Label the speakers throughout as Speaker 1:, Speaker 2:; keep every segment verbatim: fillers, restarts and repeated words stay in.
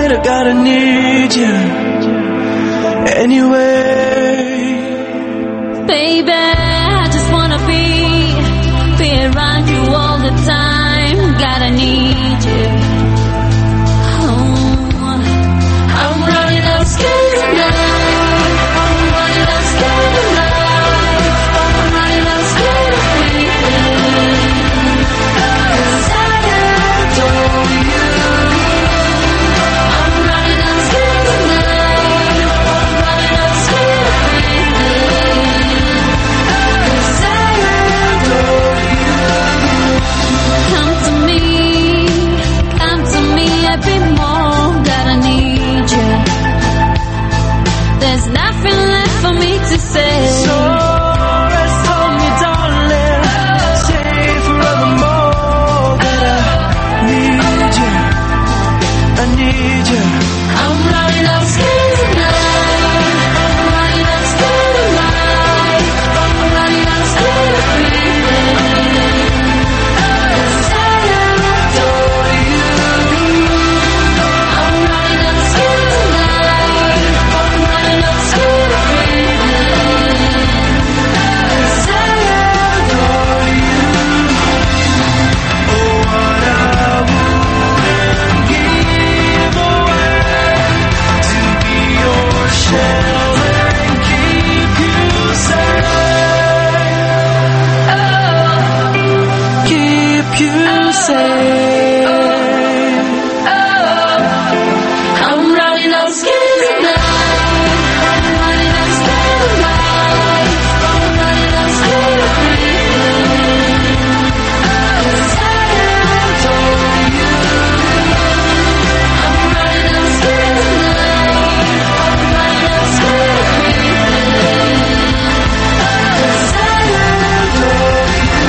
Speaker 1: tonight, I gotta need you anyway.
Speaker 2: Baby, I just wanna be, be around you all the time. Gotta need you. Oh, I'm running out of skin tonight. I'm running out of skin tonight. I'm running out of skin to breathe. 'Cause I adore you. I'm running out of skin tonight. I'm running out of skin to breathe. 'Cause I adore you. Come to me, come to me every more. Gotta need you. There's nothing left for me to say.
Speaker 1: So rest on me, darling. Say forevermore that I need you. I need you.
Speaker 2: I'm running out of skin tonight. I'm running out of skin tonight. I'm running out of skin to breathe. 'Cause I adore you. I'm running out of skin tonight. I'm running out of skin to breathe. 'Cause I adore you.
Speaker 1: Oh, what I wouldn't give away to be your shelter and keep you safe. Oh, keep you safe.
Speaker 2: Oh, I'm running out of skin tonight. I'm running out of skin tonight. I'm running out of skin to breathe. 'Cause I adore you. I'm running out of skin tonight. I'm running out of skin to breathe. 'Cause I adore you.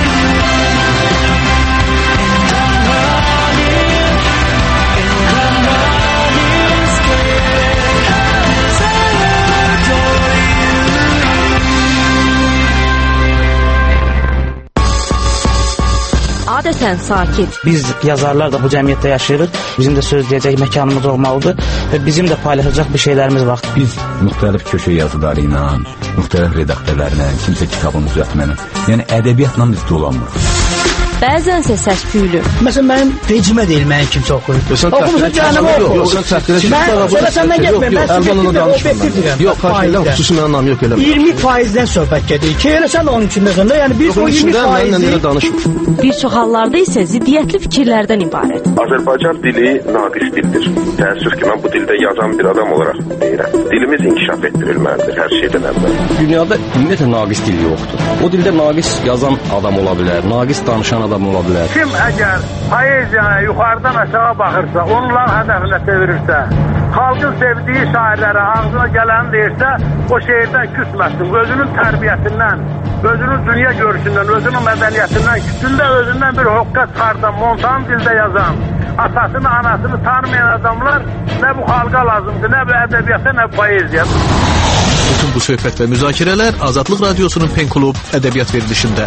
Speaker 3: Adətən sakit.
Speaker 4: Biz yazarlar da bu cəmiyyətdə yaşayırıq. Bizim də söz deyəcək məkanımız olmalıdır və bizim də paylaşacaq bir şeylərimiz var.
Speaker 5: Biz müxtəlif köşə yazıları ilə, müxtəlif redaktörlərlə, kimsə kitabını düzəltməklə, yəni ədəbiyyatla biz dolanmırıq.
Speaker 3: Bəzənsə səs-küylü.
Speaker 6: Məsələn, mənim vecimə deyil, mənim kimsə oxuyur. Oxumusa cəhənnəmə oxuyur.
Speaker 7: Yox, sən təxdirə
Speaker 6: Mən sonra səndən getməyəm, mən
Speaker 7: subjektiv və objektiv deyirəm. Yox, xahiş xüsusi mənim anlam yox elə.
Speaker 6: iyirmi faizdən söhbət gedir. Ki, elə sən də onun içindəsən də, yəni biz o iyirmi faizi...
Speaker 3: Bir çox hallarda isə ziddiyyətli fikirlərdən ibarət.
Speaker 8: Azərbaycan dili naqis dildir. Təəssüf ki, mən bu dildə yazan bir adam olaraq deyirəm. Dilimiz inkişaf etdirilməlidir hər şeydən əvvəl.
Speaker 7: Dünyada ümumiyyətlə naqis dil yoxdur. O dildə naqis yazan adam ola bilər, naqis danışan adam ola bilər.
Speaker 9: Kim əgər poeziyaya yuxarıdan aşağı baxırsa, onların hədəfinə çevirirsə, xalqın sevdiyi şairlərə ağzına gələni deyirsə, o şeirdən küsməsin. Özünün tərbiyəsindən, özünün dünya görüşündən, özünün mədəniyyətindən, küsündə özündən bir hoqqa çıxardan, montan dildə yazan, atasını, anasını tanımayan adamlar nə bu xalqa lazımdır, nə bu ədəbiyyata, nə bu poeziya.
Speaker 10: Bütün bu söhbət və müzakirələr Azadlıq Radiosunun Pen Klub ədəbiyyat verilişində.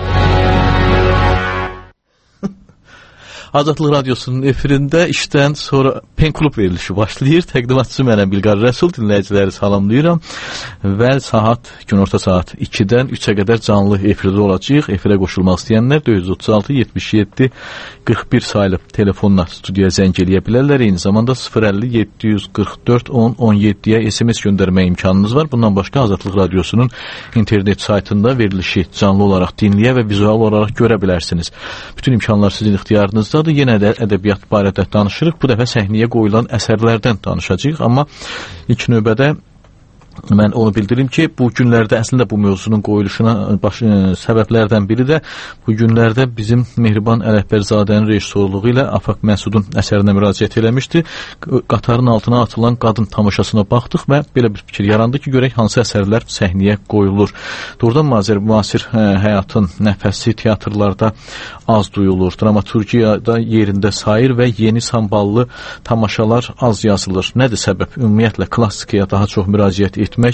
Speaker 10: Azadlıq Radiosunun efirində işdən sonra Pen Klub verilişi başlayır. Təqdimatçısı mənəm Bilqar Rəsul, dinləyiciləri salamlayıram. Və saat, günorta saat ikidən üçə qədər canlı efirdə olacaq. Efirə qoşulmaq istəyənlər dörd yüz otuz altı yetmiş yeddi qırx bir saylı telefonla studiyaya zəng eləyə bilərlər. Eyni zamanda sıfır əlli yeddi yüz qırx dörd on on yeddiyə S M S göndərmə imkanınız var. Bundan başqa Azadlıq Radiosunun internet saytında verilişi canlı olaraq dinləyə və vizual olaraq görə bilərsiniz. Bütün imkanlar sizin ixtiyarınızda. Yenə də ədəbiyyat barədə danışırıq. Bu dəfə səhnəyə qoyulan əsərlərdən danışacağıq. Amma ilk növbədə mən onu bildirim ki, bu günlərdə əslində bu mövzunun qoyuluşuna baş, ə, səbəblərdən biri də bu günlərdə bizim Mehriban Ələkbərzadənin rejissorluğu ilə Afaq Məsudun əsərinə müraciət eləmişdi. Qatarın altına atılan qadın tamaşasına baxdıq və belə bir fikir yarandı ki, görək hansı əsərlər səhnəyə qoyulur. Doğrudan müasir həyatın nəfəsi teatrlarda az duyulur, dramaturgiyada yerində sayır və yeni samballı tamaşalar az yazılır. Nədir səbəb? Ümumiyyətlə klassikaya daha çox müraciət etmək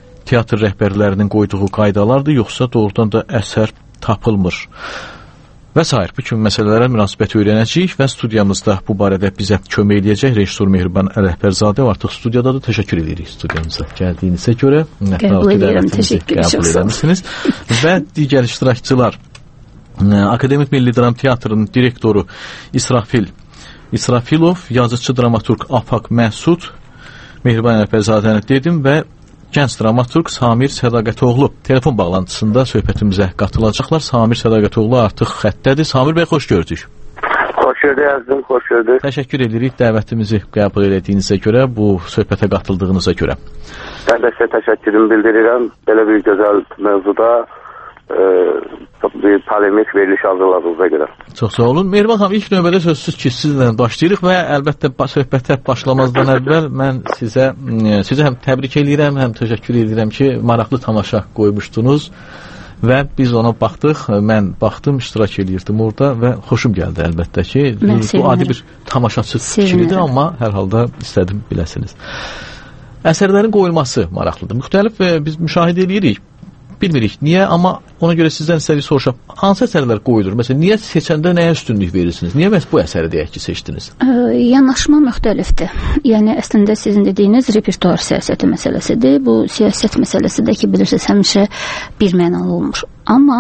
Speaker 10: teatr rəhbərlərinin qoyduğu qaydalardır, yoxsa doğrudan da əsər tapılmır? Və sair bu kimi məsələlərə münasibət öyrənəcəyik və studiyamızda bu barədə bizə kömək edəcək rejissor Mehriban Ələkbərzadə artıq studiyadadır. Təşəkkür edirik studiyamıza gəldiyinizə görə.
Speaker 11: Qəbul edirəm, təşəkkür
Speaker 10: edirsiniz. Və digər iştirakçılar Akademik Milli Dram Teatrının direktoru İsrafil İsrafilov, yazıcı dramaturq Afaq Məsud, Mehriban Ələkbərzadəni dedim və gənc dramaturq Samir Sədaqətoğlu telefon bağlantısında söhbətimizə qatılacaqlar. Samir Sədaqətoğlu artıq xəttədir. Samir bəy, xoş gördük.
Speaker 8: Xoş gördük, əzizim, xoş gördük.
Speaker 10: Təşəkkür edirik dəvətimizi qəbul etdiyinizə görə, bu söhbətə qatıldığınıza görə.
Speaker 8: Mən də sizə təşəkkürümü bildirirəm. Belə bir gözəl mövzuda e, bir polemik veriliş hazırladığınıza görə.
Speaker 10: Çox sağ olun. Mehriban xanım, ilk növbədə sözsüz ki, sizlə başlayırıq və əlbəttə söhbətə başlamazdan əvvəl mən sizə sizə həm təbrik edirəm, həm təşəkkür edirəm ki, maraqlı tamaşa qoymuşdunuz və biz ona baxdıq. Mən baxdım, iştirak edirdim orada və xoşum gəldi əlbəttə ki, bu adi bir tamaşaçı fikridir, amma hər halda istədim biləsiniz. Əsərlərin qoyulması maraqlıdır. Müxtəlif biz müşahidə edirik. Bilmirik niyə, amma ona görə sizdən istədik soruşaq, hansı əsərlər qoyulur? Məsələn, niyə seçəndə nəyə üstünlük verirsiniz? Niyə məhz bu əsəri deyək ki, seçdiniz?
Speaker 11: Yanaşma müxtəlifdir. Yəni, əslində sizin dediyiniz repertuar siyasəti məsələsidir. Bu siyasət məsələsi də ki, bilirsiniz, həmişə bir mənalı olmuş. Amma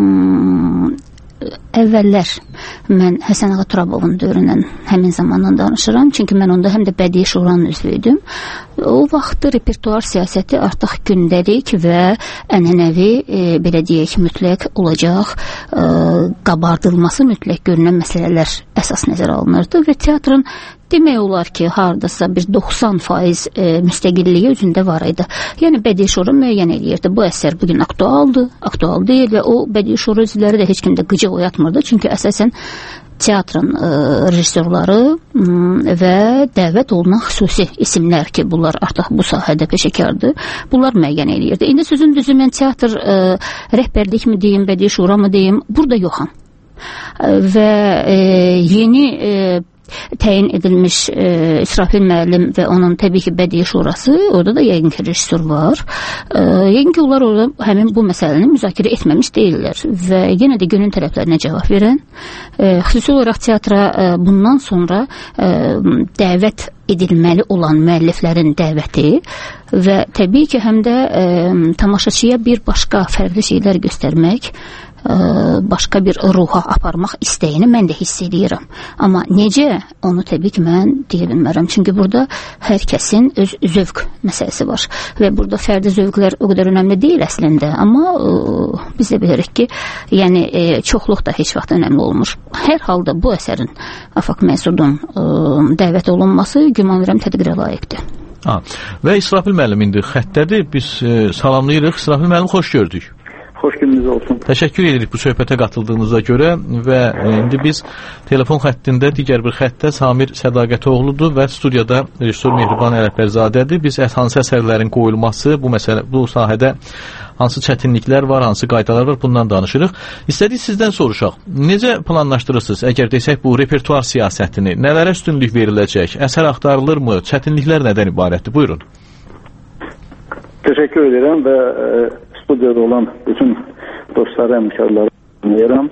Speaker 11: ım, əvvəllər mən Həsən Ağa Turabovun dövründən həmin zamandan danışıram. Çünki mən onda həm də Bədii Şuranın üzvüydüm. O vaxt repertuar siyasəti artıq gündəlik və ənənəvi, e, belə deyək, mütləq olacaq, e, qabardılması mütləq görünən məsələlər əsas nəzərə alınırdı və teatrın demək olar ki, hardasa bir doxsan faiz e, müstəqilliyi özündə var idi. Yəni Bədii Şura müəyyən edirdi. Bu əsər bugün aktualdır, aktual deyil və o Bədii Şura üzvləri də heç kimdə qıcıq oyatmırdı. Çünki əsasən teatrın e, rejissorları m, və dəvət olunan xüsusi isimlər ki, bunlar artıq bu sahədə peşəkardır, bunlar müəyyən edirdi. İndi sözün düzü mən teatr e, rəhbərlik mi deyim, Bədii Şura mı deyim, burada yoxam. E, və e, yeni e, təyin edilmiş e, İsrafil müəllim və onun təbii ki Bədii Şurası, orada da yəqin ki rejissor var. E, yəqin ki onlar orada həmin bu məsələni müzakirə etməmiş deyirlər və yenə də günün tərəflərinə cavab verən, e, xüsusi olaraq teatra e, bundan sonra e, dəvət edilməli olan müəlliflərin dəvəti və təbii ki həm də e, tamaşaçıya bir başqa fərqli şeylər göstərmək, başqa bir ruha aparmaq istəyini mən də hiss edirəm. Amma necə, onu təbii ki mən deyə bilmərəm. Çünki burada hər kəsin öz zövq məsələsi var və burada fərdi zövqlər o qədər önəmli deyil əslində, amma ə, biz də bilirik ki, yəni ə, çoxluq da heç vaxt önəmli olmur. Hər halda bu əsərin Afaq Məsudun ə, dəvət olunması güman verirəm tədbirə layiqdir.
Speaker 10: Ha, və İsrafil müəllim indi xəttədir. Biz ə, salamlayırıq. İsrafil müəllim, xoş gördük.
Speaker 12: Xoş gününüz olsun.
Speaker 10: Təşəkkür edirik bu söhbətə qatıldığınıza görə və indi biz telefon xəttində digər bir xəttdə Samir Sədaqətoğludur və studiyada rejissor Mehriban Ələkbərzadədir. Biz hansı əsərlərin qoyulması, bu məsələ, bu sahədə hansı çətinliklər var, hansı qaydalar var, bundan danışırıq. İstədik sizdən soruşaq. Necə planlaşdırırsınız? Əgər desək bu repertuar siyasətini, nələrə üstünlük veriləcək? Əsər axtarılırmı? Çətinliklər nədən ibarətdir? Buyurun.
Speaker 12: Təşəkkür edirəm və e, studiyada olan bütün dostları, həmkarları dinləyirəm.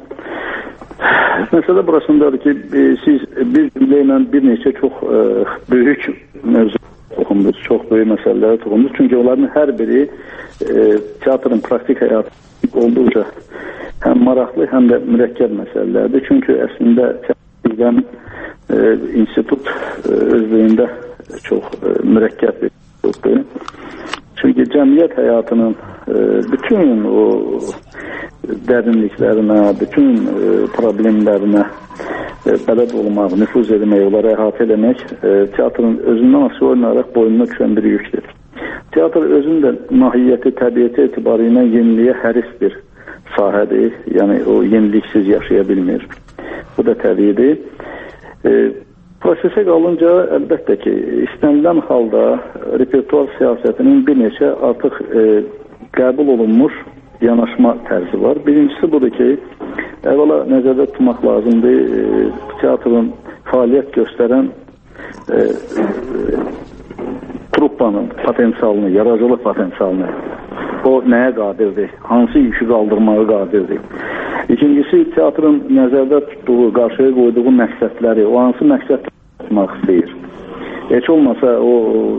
Speaker 12: Məsələ burasındadır ki, e, siz bir cümlə ilə bir neçə çox e, böyük mövzu toxundunuz, çox böyük məsələlərə toxundunuz. Çünki onların hər biri e, teatrın praktik həyatı olduqca həm maraqlı, həm də mürəkkəb məsələlərdir. Çünki əslində teatrdan e, institut e, özlüyündə çox e, mürəkkəb bir institutdur. Çünki cəmiyyət həyatının e, bütün o dərinliklərinə, bütün e, problemlərinə e, bələd olmaq, nüfuz etmək, onları əhatə eləmək e, teatrın özündən asılı oynaraq boynuna düşən bir yükdür. Teatr özündə mahiyyəti, təbiəti etibarı ilə yeniliyə həris bir sahədir. Yəni o yeniliksiz yaşaya bilmir. Bu da təbiidir. E, Prosesə qalınca əlbəttə ki, istənilən halda repertuar siyasətinin bir neçə artıq e, qəbul olunmuş yanaşma tərzi var. Birincisi budur ki, əvvəla nəzərdə tutmaq lazımdır e, teatrın fəaliyyət göstərən e, e, truppanın potensialını, yaradıcılıq potensialını, o nəyə qadirdir, hansı yükü qaldırmağa qadirdir. İkincisi, teatrın nəzərdə tutduğu, qarşıya qoyduğu məqsədləri, o hansı məqsədləri tutmaq istəyir. Heç olmasa o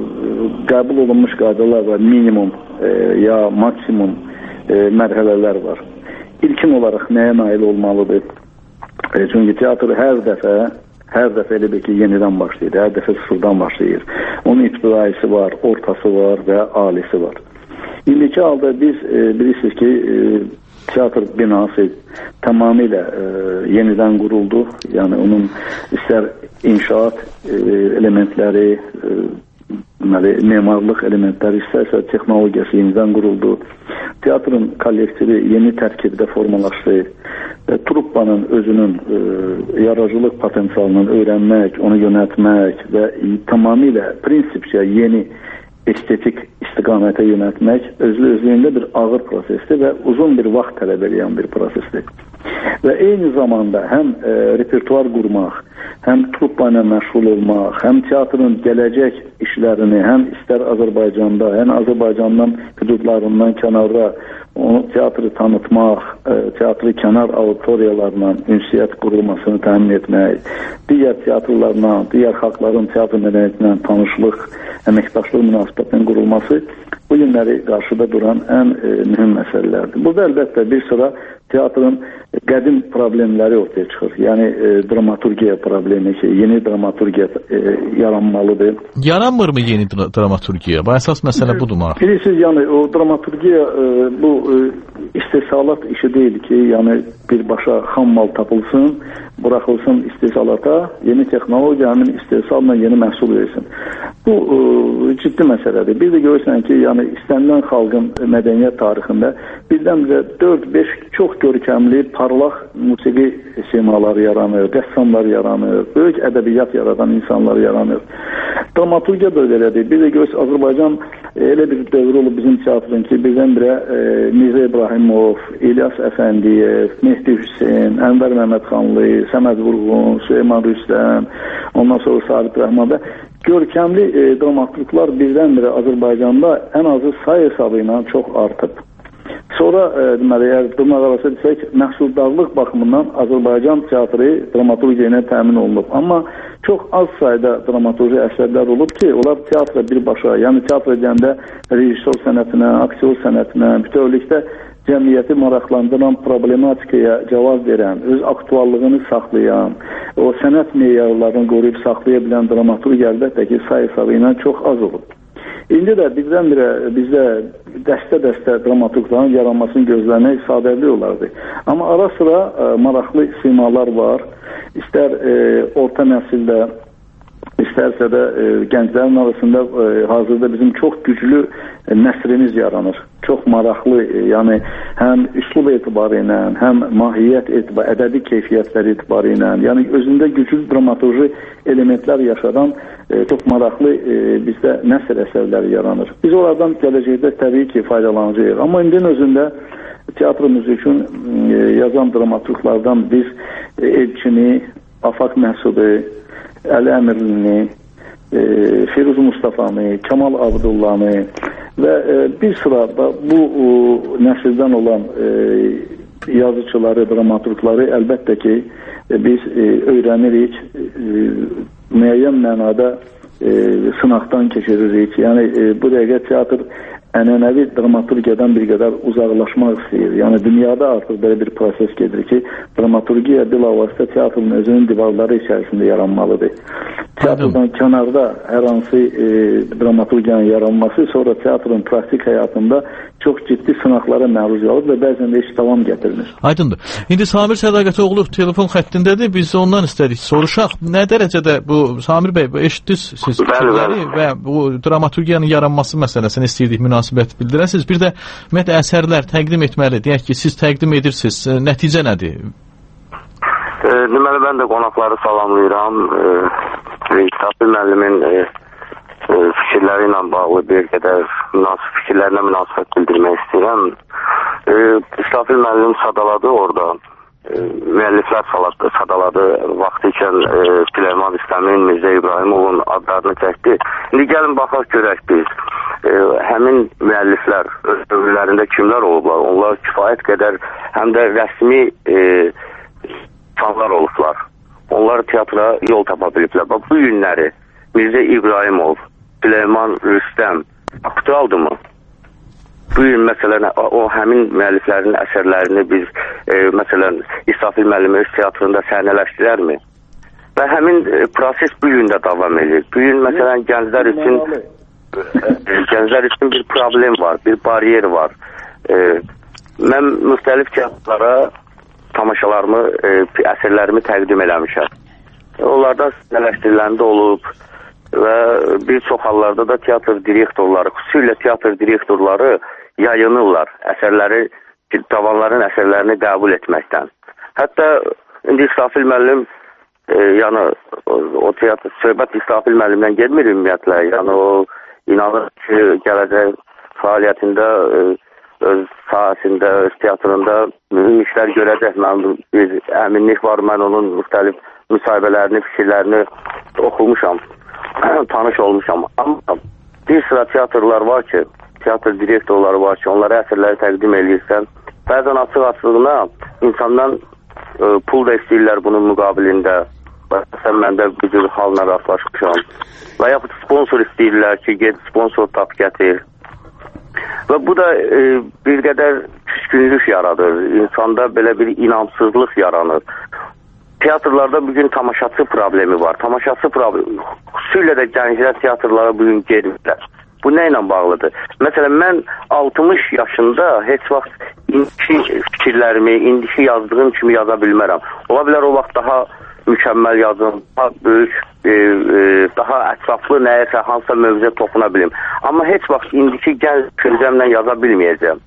Speaker 12: qəbul olunmuş qaydalar var, minimum e, ya maksimum e, mərhələlər var. İlkin olaraq nəyə nail olmalıdır? E, çünki teatr hər dəfə, hər dəfə elə bir ki, yenidən başlayır, hər dəfə sıfırdan başlayır. Onun ibtidaisi var, ortası var və alisi var. İndiki halda biz e, bilirsiniz ki, e, teatr binası tamamilə e, yenidən quruldu. Yəni onun istər inşaat e, elementləri, e, memarlıq elementləri, istərsə texnologiyası yenidən quruldu. Teatrın kollektivi yeni tərkibdə formalaşdı. E, truppanın özünün e, yaradıcılıq potensialını öyrənmək, onu yönətmək və e, tamamilə prinsipcə yeni estetik istiqamətə yönətmək özlü-özlüyündə bir ağır prosesdir və uzun bir vaxt tələb edən bir prosesdir. Və eyni zamanda həm e, repertuar qurmaq, həm truppa ilə məşğul olmaq, həm teatrın gələcək işlərini, həm istər Azərbaycanda, həm Azərbaycandan hüdudlarından kənarda onu teatrı tanıtmaq, e, teatrı kənar auditoriyalarla ünsiyyət qurulmasını təmin etmək, digər teatrlarla, digər xalqların teatr mədəniyyətinə tanışlıq, əməkdaşlıq münasibətinin qurulması bu günləri qarşıda duran ən e, mühüm məsələlərdir. Burada əlbəttə bir sıra teatrın qədim problemləri ortaya çıxır. Yəni e, dramaturgiya problemi ki, yeni dramaturgiya e, yaranmalıdır.
Speaker 10: Yaranmırmı yeni dra dramaturgiya? Bu əsas məsələ budur mu?
Speaker 12: Bilirsiniz, yəni o dramaturgiya e, bu e, istehsalat işi deyil ki, yəni birbaşa xam mal tapılsın, buraxılsın istehsalata, yeni texnologiya həmin istehsalla yeni məhsul versin. Bu e, ciddi məsələdir. Bir də görürsən ki, yəni istənilən xalqın mədəniyyət tarixində birdən-birə dörd beş çox görkəmli, parlaq musiqi simaları yaranır, rəssamlar yaranır, böyük ədəbiyyat yaradan insanlar yaranır. Dramaturgiya da belədir. Bir də görürsən, Azərbaycan elə bir dövr olub bizim teatrın ki, birdən-birə e, Mirzə İbrahimov, İlyas Əfəndiyev, Mehdi Hüseyin, Ənvər Məmmədxanlı, Səməd Vurğun, Süleyman Rüstəm, ondan sonra Sabit Rəhman və görkəmli e, dramaturglar birdən-birə Azərbaycanda ən azı say hesabı ilə çox artıb. Sonra e, deməli, əgər dırnaq arası desək, məhsuldarlıq baxımından Azərbaycan teatrı dramaturgiya ilə təmin olunub. Amma çox az sayda dramaturji əsərlər olub ki, onlar teatra birbaşa, yəni teatra deyəndə rejissor sənətinə, aktyor sənətinə, bütövlükdə cəmiyyəti maraqlandıran problematikaya cavab verən, öz aktuallığını saxlayan, o sənət meyarlarını qoruyub saxlaya bilən dramaturgiya əlbəttə ki, say hesabı ilə çox az olub. İndi də birdən-birə bizdə dəstə-dəstə dramaturgların yaranmasını gözləmək sadəli olardı. Amma ara sıra ə, maraqlı simalar var. İstər ə, orta nəsildə, istərsə də ə, gənclərin arasında ə, hazırda bizim çox güclü ə, nəsrimiz yaranır. Çox maraqlı, ə, yəni həm üslub etibarı ilə, həm mahiyyət etibarı, ədəbi keyfiyyətləri etibarı ilə, yəni özündə güclü dramaturji elementlər yaşadan e, çox maraqlı e, bizdə nəsr əsərləri yaranır. Biz onlardan gələcəkdə təbii ki, faydalanacağıq. Amma indinin özündə teatrımız üçün e, yazan dramaturglardan biz e, Elçini, Afaq Məhsudi, Əli Əmirlini, e, Firuz Mustafanı, Kamal Abdullanı və e, bir sıra da bu o, nəsildən olan e, yazıçıları, dramaturgları əlbəttə ki, e, biz e, öyrənirik, e, müəyyən mənada e, sınaqdan keçiririk. Yəni e, bu dəqiqə teatr ənənəvi dramaturgiyadan bir qədər uzaqlaşmaq istəyir. Yəni dünyada artıq belə bir proses gedir ki, dramaturgiya bilavasitə teatrın özünün divarları içərisində yaranmalıdır. Teatrdan kənarda hər hansı e, dramaturgiyanın yaranması sonra teatrın praktik həyatında çox ciddi sınaqlara məruz qalır və bəzən də iş davam gətirmir.
Speaker 10: Aydındır. İndi Samir Sədaqətoğlu telefon xəttindədir. Biz ondan istədik soruşaq. Nə dərəcədə bu Samir bəy eşitdiniz siz fikirləri və bu dramaturgiyanın yaranması məsələsini istəyirdik münasibət bildirəsiniz. Bir də ümumiyyətlə əsərlər təqdim etməli. Deyək ki, siz təqdim edirsiniz. Nəticə nədir?
Speaker 13: E, deməli, mən də qonaqları salamlayıram. E, Sabir müəllimin e, e, fikirləri ilə bağlı bir qədər münasib fikirlərinə münasibət bildirmək istəyirəm. E, Sabir müəllim sadaladı orada. E, müəlliflər sadaladı. Vaxtı ikən e, Süleyman Rüstəmin, Mirzə İbrahimovun adlarını çəkdi. İndi gəlin baxaq görək biz. e, həmin müəlliflər öz dövrlərində kimlər olublar? Onlar kifayət qədər həm də rəsmi e, insanlar olublar. Onlar teatra yol tapa biliblər. Bax, bu günləri Mirzə İbrahimov, Süleyman Rüstəm aktualdırmı? Bu gün məsələn o həmin müəlliflərin əsərlərini biz e, məsələn İsrafil müəllim öz teatrında səhnələşdirərmi? Və həmin e, proses bu gün də davam edir. Bu gün məsələn gənclər üçün e, gənclər üçün bir problem var, bir bariyer var. E, mən müxtəlif teatrlara tamaşalarımı, e, əsərlərimi təqdim eləmişəm. Onlardan səhnələşdiriləndə olub və bir çox hallarda da teatr direktorları, xüsusilə teatr direktorları yayınırlar əsərləri, tavanların əsərlərini qəbul etməkdən. Hətta indi İsrafil müəllim e, yəni o, o teatr, söhbət İsrafil müəllimdən gelmir ümumiyyətlə. Yəni o inanır ki, gələcək fəaliyyətində e, öz sahəsində, öz teatrında mühüm işlər görəcək. Mən bir əminlik var, mən onun müxtəlif müsahibələrini, fikirlərini oxumuşam, tanış olmuşam. Amma bir sıra teatrlar var ki, teatr direktorları var ki, onlara əsərləri təqdim edirsən, bəzən açıq-açığına insandan e, pul da istəyirlər bunun müqabilində. Sən məndə bir cür halına rastlaşmışam. Və yaxud sponsor istəyirlər ki, get sponsor tap gətir. Və bu da e, bir qədər küskünlük yaradır. İnsanda belə bir inamsızlıq yaranır. Teatrlarda bugün tamaşaçı problemi var. Tamaşaçı problemi. Xüsusilə də gənclər teatrlara bugün gelmirlər. Bu nə ilə bağlıdır? Məsələn, mən altmış yaşında heç vaxt indiki fikirlərimi, indiki yazdığım kimi yaza bilmərəm. Ola bilər o vaxt daha mükəmməl yazım, daha böyük, e, e, daha ətraflı nəyəsə, hansısa mövzuya toxuna bilim. Amma heç vaxt indiki gənc düşüncəmlə yaza bilməyəcəm.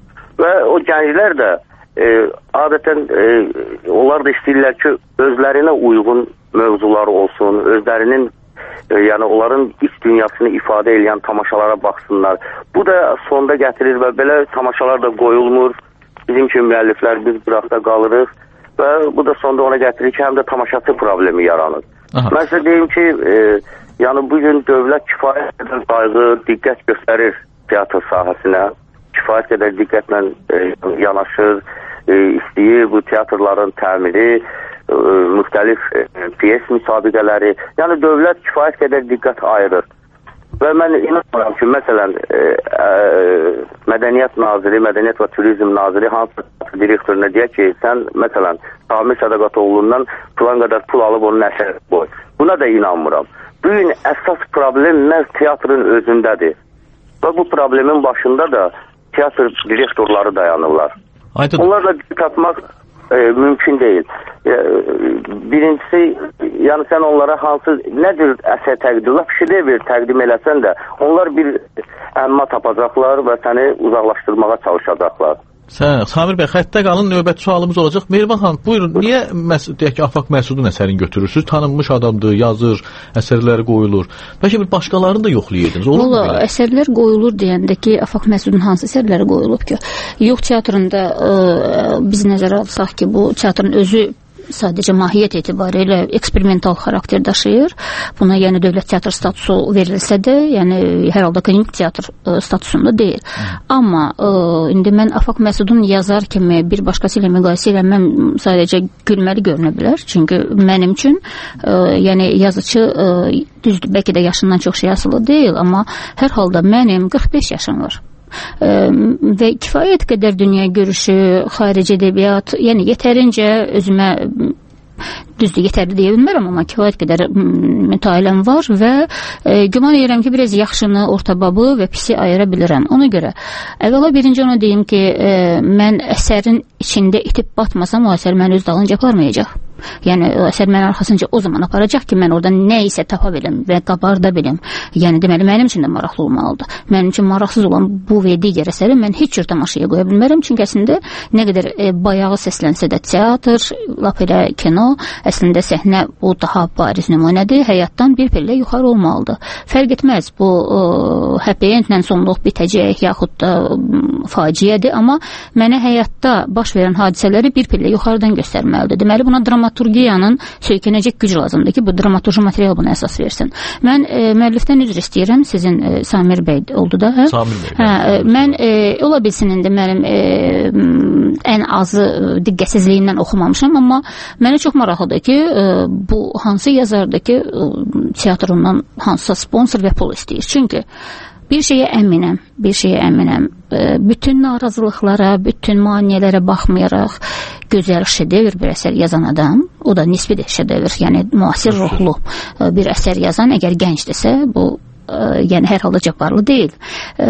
Speaker 13: Və o gənclər də e, adətən e, onlar da istəyirlər ki, özlərinə uyğun mövzular olsun, özlərinin yəni onların iç dünyasını ifadə edən tamaşalara baxsınlar. Bu da sonda gətirir və belə tamaşalar da qoyulmur. Bizim kimi müəlliflər biz bıraqda qalırıq və bu da sonda ona gətirir ki, həm də tamaşaçı problemi yaranır. Aha. Mən sizə deyim ki, e, yəni bugün dövlət kifayət qədər qayğı, diqqət göstərir teatr sahəsinə. Kifayət qədər diqqətlə e, yanaşır, e, istəyir bu teatrların təmiri, e, müxtəlif e, piyes müsabiqələri. Yəni dövlət kifayət qədər diqqət ayırır. Və mən inanmıram ki, məsələn, e, e, Mədəniyyət Naziri, Mədəniyyət və Turizm Naziri hansı direktoruna deyək ki, sən məsələn, Samir Sədaqatoğlu'ndan plan qədər pul alıb onun əsər qoy. Buna da inanmıram. Bugün əsas problem məhz teatrın özündədir. Və bu problemin başında da teatr direktorları dayanırlar. Aydın. Onlarla tapmaq e, mümkün deyil. E, birincisi, yəni sən onlara hansı, nədir əsər təqdim, laf şidə bir təqdim eləsən də, onlar bir əmma tapacaqlar və səni uzaqlaşdırmağa çalışacaqlar.
Speaker 10: Sən, Samir bəy, xəttə qalın, növbəti sualımız olacaq. Mehriban xanım, buyurun, niyə deyək ki, Afaq Məsudun əsərini götürürsünüz? Tanınmış adamdır, yazır, əsərləri qoyulur. Bəlkə bir başqalarını da yoxlayaydınız, olur mu? Valla, əsərlər qoyulur deyəndə ki, Afaq Məsudun hansı əsərləri qoyulub ki? Yox, teatrında ə, biz nəzərə alsaq ki, bu teatrın özü sadəcə mahiyyət etibarilə eksperimental xarakter daşıyır. Buna yəni dövlət teatr statusu verilsə də, yəni hər halda klinik teatr ə, statusunda deyil. Hmm. Amma ə, indi mən Afaq Məsudun yazar kimi bir başqası ilə müqayisə eləməm sadəcə gülməli görünə bilər. Çünki mənim üçün ə, yəni yazıcı ə, düzdür, bəlkə də yaşından çox şey asılı deyil, amma hər halda mənim qırx beş yaşım var. Ə, və kifayət qədər dünya görüşü, xarici ədəbiyyat, yəni yetərincə özümə düzdür, yetərli deyə bilmərəm, amma kifayət qədər mütaliəm var və e, güman edirəm ki, biraz yaxşını, ortababı və pisi ayıra bilirəm. Ona görə, əvvəla birinci ona deyim ki, e, mən əsərin içində itib batmasam, o əsər məni öz dalınca aparmayacaq. Yəni, o əsər məni arxasınca o zaman aparacaq ki, mən oradan nə isə tapa bilim və qabarda bilim. Yəni, deməli, mənim üçün də maraqlı olmalıdır. Mənim üçün maraqsız olan bu və digər əsəri mən heç cür tamaşaya qoya bilmərəm. Çünki əslində nə qədər e, bayağı səslənsə də teatr, lap elə kino, əslində səhnə bu daha bariz nümunədir. Həyatdan bir pillə yuxarı olmalıdır. Fərq etməz, bu happy endlə sonluq bitəcək, yaxud da
Speaker 11: faciədir, amma mənə həyatda baş verən hadisələri bir pillə yuxarıdan göstərməlidir. Deməli, buna dramaturgiyanın söykənəcək güc lazımdır ki, bu dramaturji material buna əsas versin. Mən e, müəllifdən üzr istəyirəm, sizin e, Samir bəy oldu da, hə?
Speaker 10: Samir bəy.
Speaker 11: Hə, e, mən e, ola bilsin indi mənim e, ən azı e, diqqətsizliyindən oxumamışam, amma mənə çox maraqlıdır ki, e, bu hansı yazardır ki, e, teatrından hansısa sponsor və pul istəyir. Çünki bir şeyə əminəm, bir şeyə əminəm. E, bütün narazılıqlara, bütün maneələrə baxmayaraq gözəl şedevr bir əsər yazan adam, o da nisbi də şedevr, yəni müasir ruhlu e, bir əsər yazan, əgər gəncdirsə, bu Ə, yəni hər halda Cabbarlı deyil. Ə,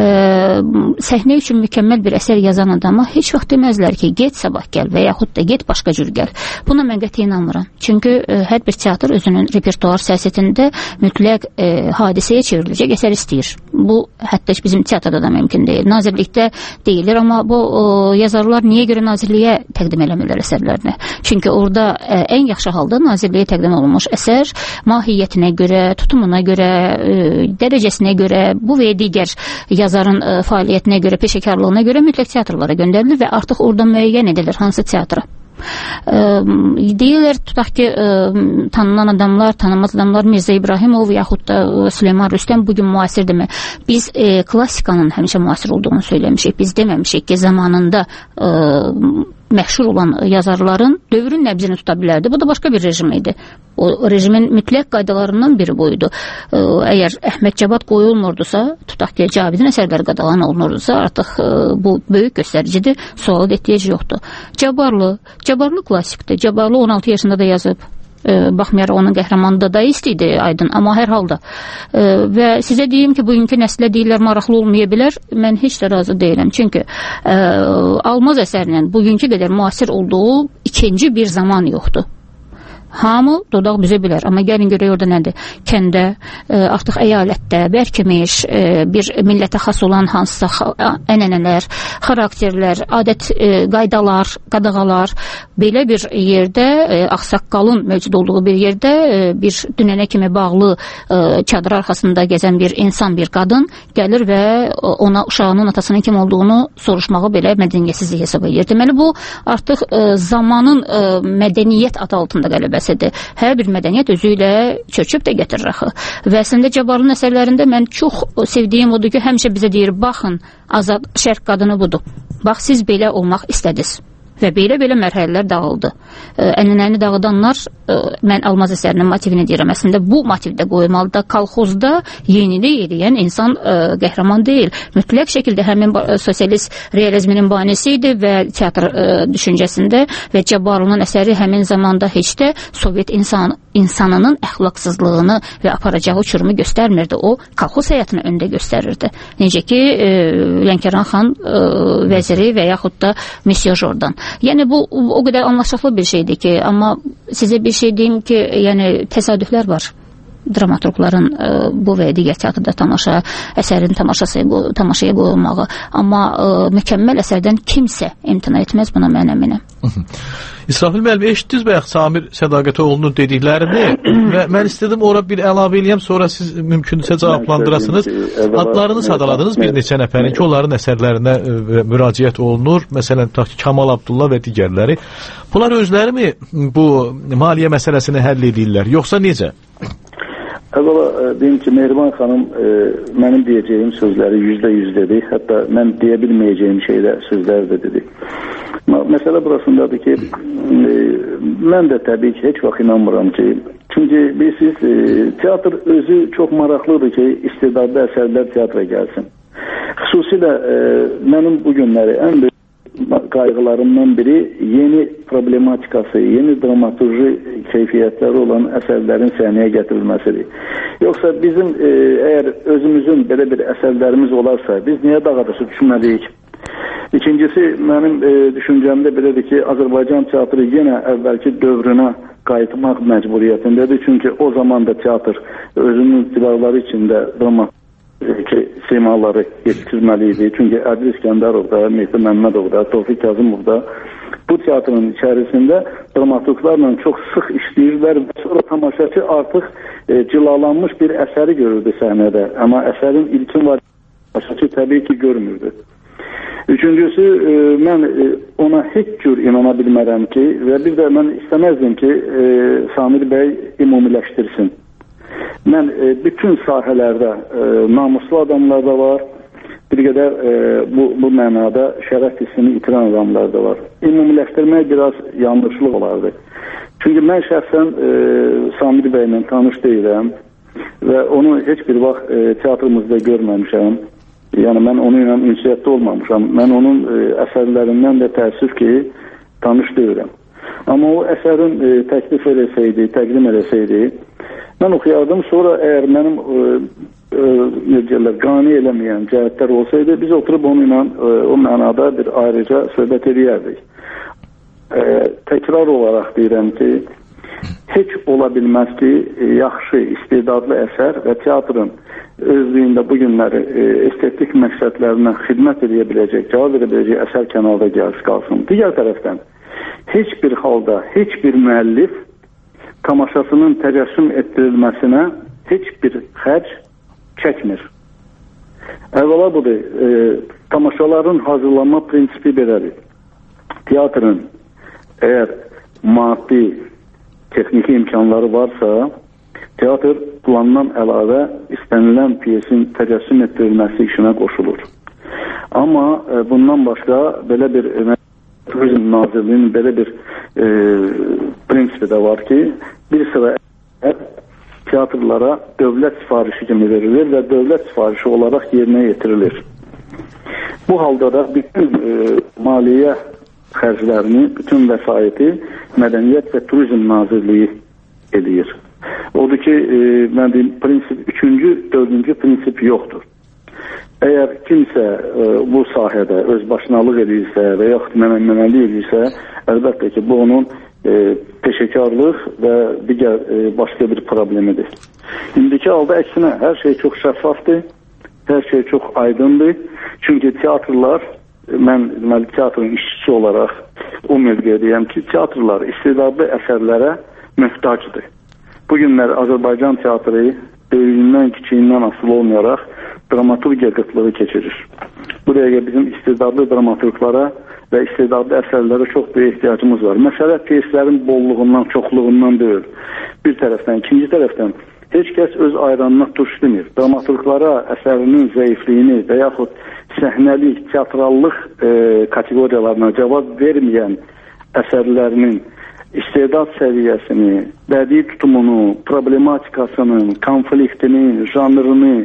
Speaker 11: səhnə üçün mükəmməl bir əsər yazan adama heç vaxt deməzlər ki, get sabah gəl və yaxud da get başqa cür gəl. Buna mən qəti inanmıram. Çünki ə, hər bir teatr özünün repertuar siyasətində mütləq ə, hadisəyə çevriləcək əsər istəyir. Bu hətta bizim teatrda da mümkün deyil. Nazirlikdə deyilir, amma bu ə, yazarlar niyə görə nazirliyə təqdim eləmirlər əsərlərini? Çünki orada ə, ən yaxşı halda nazirliyə təqdim olunmuş əsər mahiyyətinə görə, tutumuna görə, ə, dərəcəsinə görə, bu və digər yazarın ə, fəaliyyətinə görə, peşəkarlığına görə mütləq teatrlara göndərilir və artıq orada müəyyən edilir hansı teatra. Ə, deyirlər, tutaq ki, ə, tanınan adamlar, tanınmaz adamlar Mirzə İbrahimov yaxud da ə, Süleyman Rüstəm bugün müasirdirmi? Biz ə, klassikanın həmişə müasir olduğunu söyləmişik. Biz deməmişik ki, zamanında ə, məşhur olan yazarların dövrün nəbzini tuta bilərdi. Bu da başqa bir rejim idi. O rejimin mütləq qaydalarından biri buydu. Ə, əgər Əhməd Cavad qoyulmurdusa, tutaq ki, Cavidin əsərləri qadağan olunurdusa, artıq ə, bu böyük göstəricidir. Sualı ehtiyac yoxdur. Cabbarlı, Cabbarlı klassikdir. Cabbarlı on altı yaşında da yazıb. E, baxmayaraq onun qəhrəmanı da dayist idi, aydın, amma hər halda. E, və sizə deyim ki, bugünkü nəslə deyirlər maraqlı olmaya bilər, mən heç də razı deyiləm. Çünki e, Almaz əsərinin bugünkü qədər müasir olduğu ikinci bir zaman yoxdur. Hamı dodaq büzə bilər, amma gəlin görək orada nədir? Kəndə, e, artıq əyalətdə bərkimiş e, bir millətə xas olan hansısa ənənələr, xarakterlər, adət e, qaydalar, qadağalar, belə bir yerdə e, ağsaqqalın mövcud olduğu bir yerdə e, bir dünənə kimi bağlı e, çadır arxasında gəzən bir insan, bir qadın gəlir və ona uşağının atasının kim olduğunu soruşmağı belə mədəniyyətsizlik hesab edir. Deməli, bu artıq e, zamanın e, mədəniyyət adı altında qələbəsi. Hər bir mədəniyyət özü ilə çöküb də gətirir axı. Və əslində Cabbarlının əsərlərində mən çox sevdiyim odur ki, həmişə bizə deyir, baxın, azad şərq qadını budur. Bax, siz belə olmaq istədiniz. Və belə-belə mərhələlər dağıldı. Ənənəni dağıdanlar, ə, mən Almaz əsərinin motivini deyirəm, əslində bu motivdə qoymalıda, kolxozda yenilik edən insan ə, qəhrəman deyil. Mütləq şəkildə həmin ə, sosialist realizminin banisi idi və teatr ə, düşüncəsində və Cabbarlının əsəri həmin zamanda heç də Sovet insan, insanının əxlaqsızlığını və aparacağı uçurumu göstərmirdi. O, kolxoz həyatını öndə göstərirdi. Necə ki, ə, Lənkəran xan ə, vəziri və yaxud da Monsieur Jordan. Yəni bu o qədər anlaşılır bir şeydir ki, amma sizə bir şey deyim ki, yəni təsadüflər var. Dramaturqların ə, bu və digər teatrda tamaşa, əsərin tamaşası, tamaşaya qoyulmağı. Amma ə, mükəmməl əsərdən kimsə imtina etməz, buna mən əminəm.
Speaker 10: İsrafil müəllim, eşitdiniz bayaq Samir Sədaqətoğlu'nun dediklərini və mən istədim ora bir əlavə eləyəm, sonra siz mümkünsə cavablandırasınız. Adlarını sadaladınız bir neçə nəfərin ki, onların əsərlərinə ə, müraciət olunur. Məsələn, Kamal Abdullah və digərləri. Bunlar özləri mi bu maliyyə məsələsini həll edirlər, yoxsa necə?
Speaker 12: Əvvəla deyim ki, Mehriban xanım e, mənim deyəcəyim sözləri yüzdə yüz dedi. Hətta mən deyə bilməyəcəyim şeydə sözlər də dedi. Məsələ burasındadır ki, e, mən də təbii ki, heç vaxt inanmıram ki, çünki bilirsiniz, e, teatr özü çox maraqlıdır ki, istedadlı əsərlər teatra gəlsin. Xüsusilə e, mənim bu günləri ən böyük qayğılarımdan biri yeni problematikası, yeni dramaturji keyfiyyətləri olan əsərlərin səhnəyə gətirilməsidir. Yoxsa bizim e, əgər özümüzün belə bir əsərlərimiz olarsa, biz niyə dağadaşı düşməliyik? İkincisi, mənim e, düşüncəmdə belədir ki, Azərbaycan teatrı yenə əvvəlki dövrünə qayıtmaq məcburiyyətindədir. Çünki o zaman da teatr özünün divarları içində dramaturji ki, simaları yetişdirməli idi. Çünki Ədil İskəndərov da, Mehdi Məmmədov da, Tofiq Kazımov da bu teatrın içərisində dramaturqlarla çox sıx işləyirlər və sonra tamaşaçı artıq e, cilalanmış bir əsəri görürdü səhnədə. Amma əsərin ilkin var, tamaşaçı təbii ki görmürdü. Üçüncüsü, e, mən e, ona heç cür inana bilmərəm ki, və bir də mən istəməzdim ki, e, Samir bəy ümumiləşdirsin. Mən e, bütün sahələrdə e, namuslu adamlar da var, bir qədər e, bu, bu mənada şərəf hissini itirən adamlar da var. Ümumiləşdirmək biraz yanlışlıq olardı. Çünki mən şəxsən e, Samir bəylə tanış deyiləm və onu heç bir vaxt e, teatrımızda görməmişəm. Yəni mən onunla ünsiyyətdə olmamışam. Mən onun e, əsərlərindən də təəssüf ki, tanış deyiləm. Amma o əsərin e, təklif eləsəydi, təqdim eləsəydi, mən oxuyardım. Sonra əgər mənim e, e, necələr, qane eləməyən cəhətlər olsaydı, biz oturub onunla e, o mənada bir ayrıca söhbət edərdik. E, təkrar olaraq deyirəm ki, heç ola bilməz ki, e, yaxşı, istedadlı əsər və teatrın özlüyündə bu günləri e, estetik məqsədlərinə xidmət edə biləcək, cavab verə biləcək əsər kənarda gəlsin, qalsın. Digər tərəfdən, heç bir halda, heç bir müəllif tamaşasının təcəssüm etdirilməsinə heç bir xərc çəkmir. Əvvəla budur, e, tamaşaların hazırlanma prinsipi belədir. Teatrın əgər maddi, texniki imkanları varsa, teatr plandan əlavə istənilən piyesin təcəssüm etdirilməsi işinə qoşulur. Amma e, bundan başqa belə bir e, Turizm Nazirliyinin belə bir e, prinsipi də var ki, bir sıra teatrlara dövlət sifarişi kimi verilir və dövlət sifarişi olaraq yerinə yetirilir. Bu halda da bütün e, maliyyə xərclərini, bütün vəsaiti Mədəniyyət və Turizm Nazirliyi edir. Odur ki, e, mən deyim, prinsip, üçüncü, dördüncü prinsip yoxdur. Əgər kimsə e, bu sahədə özbaşınalıq edirsə və yaxud mənəmənəlik edirsə, əlbəttə ki, bu onun e, peşəkarlıq və digər e, başqa bir problemidir. İndiki halda əksinə, hər şey çox şəffafdır, hər şey çox aydındır. Çünki teatrlar, mən deməli, teatrın işçisi olaraq o mövqeyə deyəm ki, teatrlar istedadlı əsərlərə möhtacdır. Bugünlər Azərbaycan teatrı böyüyündən, kiçiyindən asılı olmayaraq dramaturgiya qıtlığı keçirir. Bu dəqiqə bizim istedadlı dramaturglara və istedadlı əsərlərə çox böyük ehtiyacımız var. Məsələ pyeslərin bolluğundan, çoxluğundan deyil. Bir tərəfdən, ikinci tərəfdən heç kəs öz ayranına tuş demir. Dramaturglara əsərinin zəifliyini və yaxud səhnəlik, teatrallıq e, kateqoriyalarına cavab verməyən əsərlərinin istedad səviyyəsini, bədii tutumunu, problematikasını, konfliktini, janrını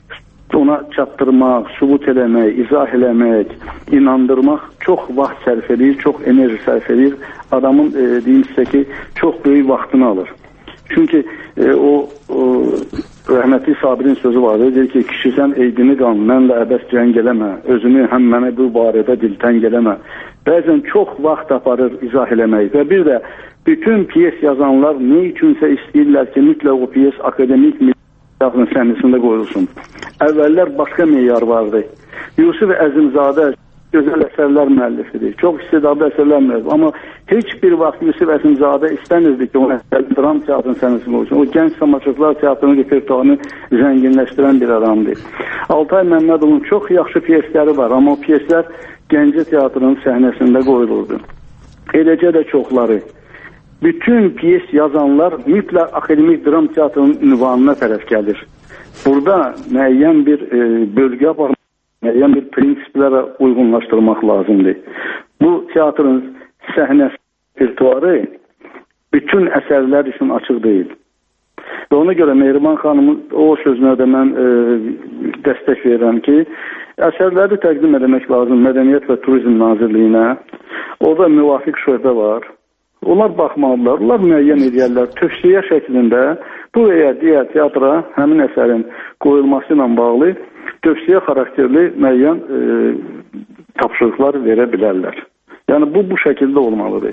Speaker 12: ona çatdırmaq, sübut eləmək, izah eləmək, inandırmaq çox vaxt sərf edir, çox enerji sərf edir. Adamın e, deyim sizə ki, çox böyük vaxtını alır. Çünki e, o, o rəhmətli Sabirin sözü vardır, deyir ki, kişi sən eydini qan, mənlə əbəs cəng eləmə, özünü həm mənə bu barədə diltəng eləmə. Bəzən çox vaxt aparır izah eləmək və bir də bütün piyes yazanlar nə üçünsə istəyirlər ki, mütləq o piyes akademik teatrın səhnəsində qoyulsun. Əvvəllər başqa meyar vardı. Yusuf Əzimzadə gözəl əsərlər müəllifidir, çox istedadlı əsərlər müəllifidir. Amma heç bir vaxt Yusuf Əzimzadə istəmirdi ki, onu dram teatrın səhnəsində qoyulsun. O gənc tamaşaçılar teatrının repertuarını zənginləşdirən bir adamdır. Altay Məmmədovun çox yaxşı piyesləri var, amma o piyeslər Gəncə teatrının səhnəsində qoyulurdu. Eləcə də çoxları. Bütün piyes yazanlar mütləq akademik dram teatrının ünvanına tərəf gəlir. Burada müəyyən bir e, bölgə var, müəyyən bir prinsiplərə uyğunlaşdırmaq lazımdır. Bu teatrın səhnəsi repertuarı bütün əsərlər üçün açıq deyil. Və ona görə Mehriban xanımın o sözünə də mən e, dəstək verirəm ki, əsərləri təqdim etmək lazım Mədəniyyət və Turizm Nazirliyinə. Orada müvafiq şöbə var. Onlar baxmalılar, onlar müəyyən edərlər. Tövsiyə şəklində bu və ya digər teatra həmin əsərin qoyulması ilə bağlı tövsiyə xarakterli müəyyən e, tapşırıqlar verə bilərlər. Yəni bu, bu şəkildə olmalıdır.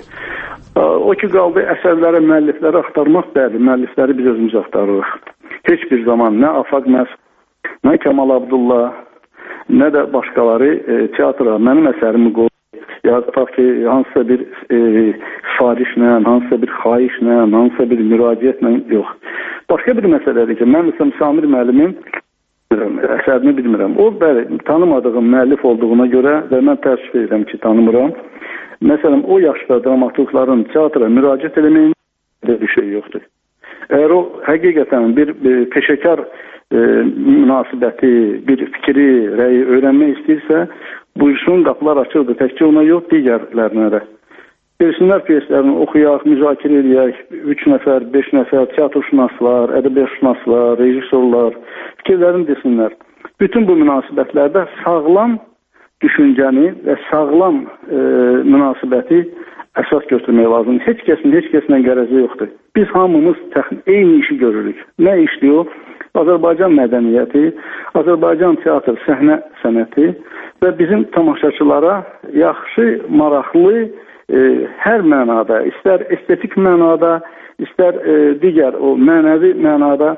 Speaker 12: O ki, qaldı əsərlərə, müəllifləri axtarmaq, bəli, müəllifləri biz özümüz axtarırıq. Heç bir zaman nə Afaq Məs, nə Kəmal Abdullah, nə də başqaları e, teatra mənim əsərimi qoyur. Ya tutaq ki, hansısa bir e, sifarişlə, hansısa bir xahişlə, hansısa bir müraciətlə yox. Başqa bir məsələdir ki, mən məsələn Samir müəllimin əsərini bilmirəm. O, bəli, tanımadığım müəllif olduğuna görə və mən təəssüf edirəm ki, tanımıram. Məsələn, o yaşda dramaturqların teatra müraciət eləməyin bir şey yoxdur. Əgər o həqiqətən bir, bir peşəkar e, münasibəti, bir fikri, rəyi öyrənmək istəyirsə, buyursun, qapılar açıldı. Təkcə ona yox, digərlərinə də. Versinlər pyeslərini oxuyaq, müzakirə edək, üç nəfər, beş nəfər, teatrşünaslar, ədəbiyyatşünaslar, rejissorlar fikirlərini desinlər. Bütün bu münasibətlərdə sağlam düşüncəni və sağlam e, münasibəti əsas götürmək lazımdır. Heç kəsin, heç kəsinə qərəzi yoxdur. Biz hamımız təxmin, eyni işi görürük. Nə işdir o? Azərbaycan mədəniyyəti, Azərbaycan teatr, səhnə sənəti və bizim tamaşaçılara yaxşı, maraqlı, E, hər mənada, istər estetik mənada, istər e, digər o mənəvi mənada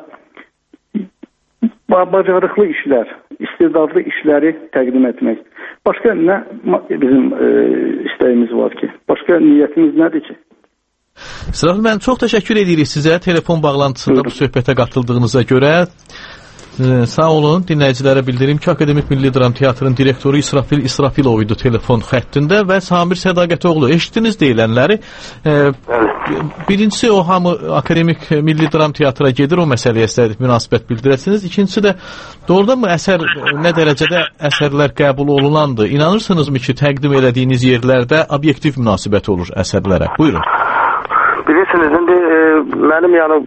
Speaker 12: bacarıqlı işlər, istedadlı işləri təqdim etmək. Başqa nə bizim e, istəyimiz var ki? Başqa niyyətimiz nədir ki?
Speaker 10: İsrafil müəllim, çox təşəkkür edirik sizə telefon bağlantısında bu söhbətə qatıldığınıza görə. Ee, sağ olun, dinləyicilərə bildirim ki, Akademik Milli Dram Teatrın direktoru İsrafil İsrafilovu idi telefon xəttində və Samir Sədaqətoğlu. Eşitdiniz deyilənləri. E, birincisi, o hamı Akademik Milli Dram Teatra gedir, o məsələyə istədik münasibət bildirəsiniz. İkincisi də, doğrudan mı əsər, nə dərəcədə əsərlər qəbul olunandır? İnanırsınızmı ki, təqdim elədiyiniz yerlərdə obyektiv münasibət olur əsərlərə? Buyurun.
Speaker 13: Bilirsiniz, indi e, mənim yəni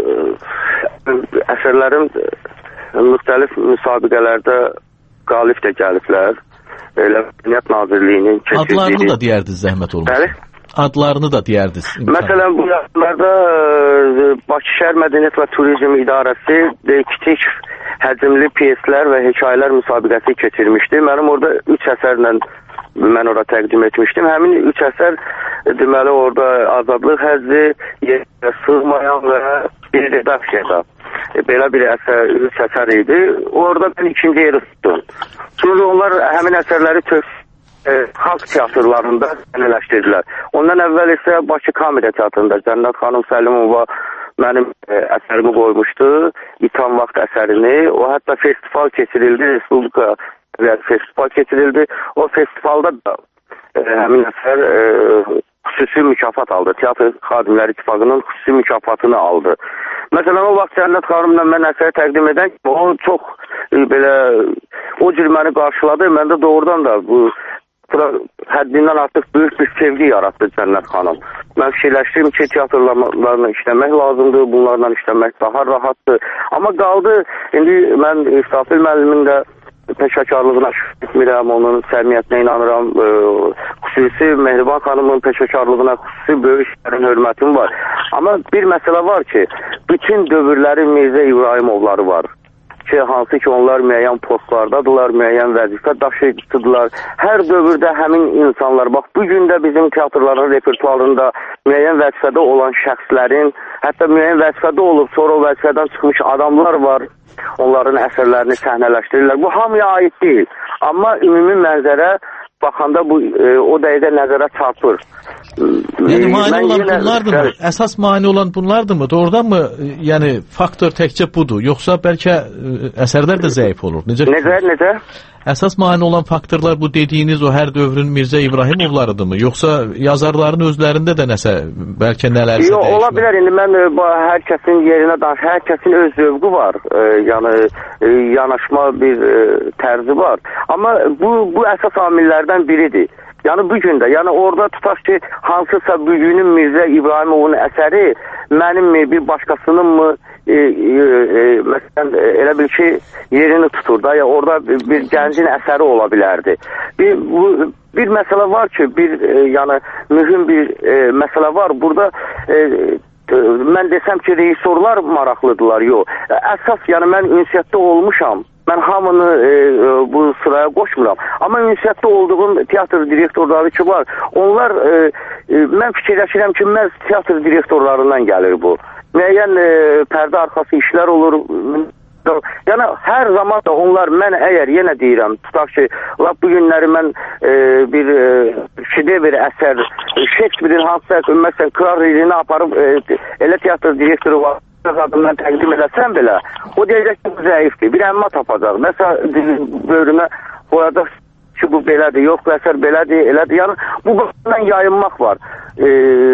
Speaker 13: e, əsərlərim müxtəlif müsabiqələrdə qalib də gəliblər. Elə Mədəniyyət Nazirliyinin keçirdiyi...
Speaker 10: Adlarını da deyərdiniz, zəhmət olmaz.
Speaker 13: Bəli?
Speaker 10: Adlarını da deyərdiniz.
Speaker 13: Məsələn, bu yaxınlarda Bakı Şəhər Mədəniyyət və Turizm İdarəsi kiçik həcmli pyeslər və hekayələr müsabiqəsi keçirmişdi. Mənim orada üç əsərlə mən orada təqdim etmişdim. Həmin üç əsər deməli orada Azadlıq Həzzi, Yerə Sığmayan və bir redaksiyada. Belə bir əsər, üç əsər idi. Orada ben ikinci yeri tuttum. Sonra onlar həmin əsərləri tök e, xalq teatrlarında sənələşdirdilər. Ondan əvvəl isə Bakı Kamera Teatrında Cənnət xanım Səlimova mənim e, əsərimi qoymuşdu. İtan vaxt əsərini. O hətta festival keçirildi. Respublika festival keçirildi. O festivalda da e, həmin əsər e, xüsusi mükafat aldı. Teatr Xadimlər İttifaqının xüsusi mükafatını aldı. Məsələn, o vaxt Cənnət xanımla mən əsəri təqdim edən o çox e, belə o cür məni qarşıladı. Məndə doğrudan da bu həddindən artıq böyük bir sevgi yarattı Cənnət xanım. Mən fikirləşdim ki, teatrlarla işləmək lazımdır, bunlarla işləmək daha rahatdır. Amma qaldı, indi mən İsrafil müəllimin də peşəkarlığına şükür etmirəm, onun səmiyyətinə inanıram. E, xüsusi Mehriban xanımın peşəkarlığına xüsusi böyük işlərin hörmətim var. Amma bir məsələ var ki, bütün dövrlərin Mirzə İbrahimovları var. Ki, hansı ki onlar müəyyən postlardadılar, müəyyən vəzifə daşıyıcıdılar. Hər dövrdə həmin insanlar, bax bugün də bizim teatrların repertuarında müəyyən vəzifədə olan şəxslərin, hətta müəyyən vəzifədə olub, sonra o vəzifədən çıxmış adamlar var. Onların əsərlərini səhnələşdirirlər. Bu hamıya aid deyil. Amma ümumi mənzərə baxanda bu e, o dəqiqə nəzərə çarpır.
Speaker 10: Yəni mane olan yenə, bunlardır mı? Əsas mane olan bunlardır mı? Doğrudan mı? Yəni faktor təkcə budur, yoxsa bəlkə əsərlər də zəif olur? Necə?
Speaker 13: Necə, necə?
Speaker 10: Əsas mane olan faktorlar bu dediyiniz o hər dövrün Mirzə İbrahimovlarıdır mı? Yoxsa yazarların özlərində də nəsə, bəlkə nələrsə
Speaker 13: Yox,
Speaker 10: dəyişmə?
Speaker 13: Ola bilər, indi mən hər kəsin yerinə danış, hər kəsin öz zövqü var, e, yəni e, yanaşma bir e, tərzi var. Amma bu, bu əsas amillərdən biridir. Yəni bugün də, yəni orada tutaq ki, hansısa bugünün Mirzə İbrahimovun əsəri mənim mi, bir başqasının mı e, e, e, məsələn, elə bil ki, yerini tutur da, ya orada bir gəncin əsəri ola bilərdi. Bir, bu, bir məsələ var ki, bir e, yəni mühüm bir e, məsələ var. Burada e, e, mən desəm ki, rejissorlar maraqlıdırlar, yox. Əsas, yəni mən ünsiyyətdə olmuşam. Mən hamını e, bu sıraya qoşmuram. Amma ünsiyyətdə olduğum teatr direktorları ki var, onlar, e, e, mən fikirləşirəm ki, məhz teatr direktorlarından gəlir bu. Müəyyən e, pərdə arxası işlər olur. Yəni, hər zaman da onlar, mən əgər yenə deyirəm, tutaq ki, lap bu günləri mən e, bir e, şedevr əsər, Shakespeare'in hansısa, məsələn, Kral Ridini aparıb, e, elə teatr direktoru var. adından təqdim edəsən belə, o deyəcək ki, bu zəifdir, bir əmmə tapacaq. Məsələn, böyrünə qoyacaq ki, bu belədir, yox, bu əsər belədir, elədir. Yəni, bu baxımdan yayınmaq var. E,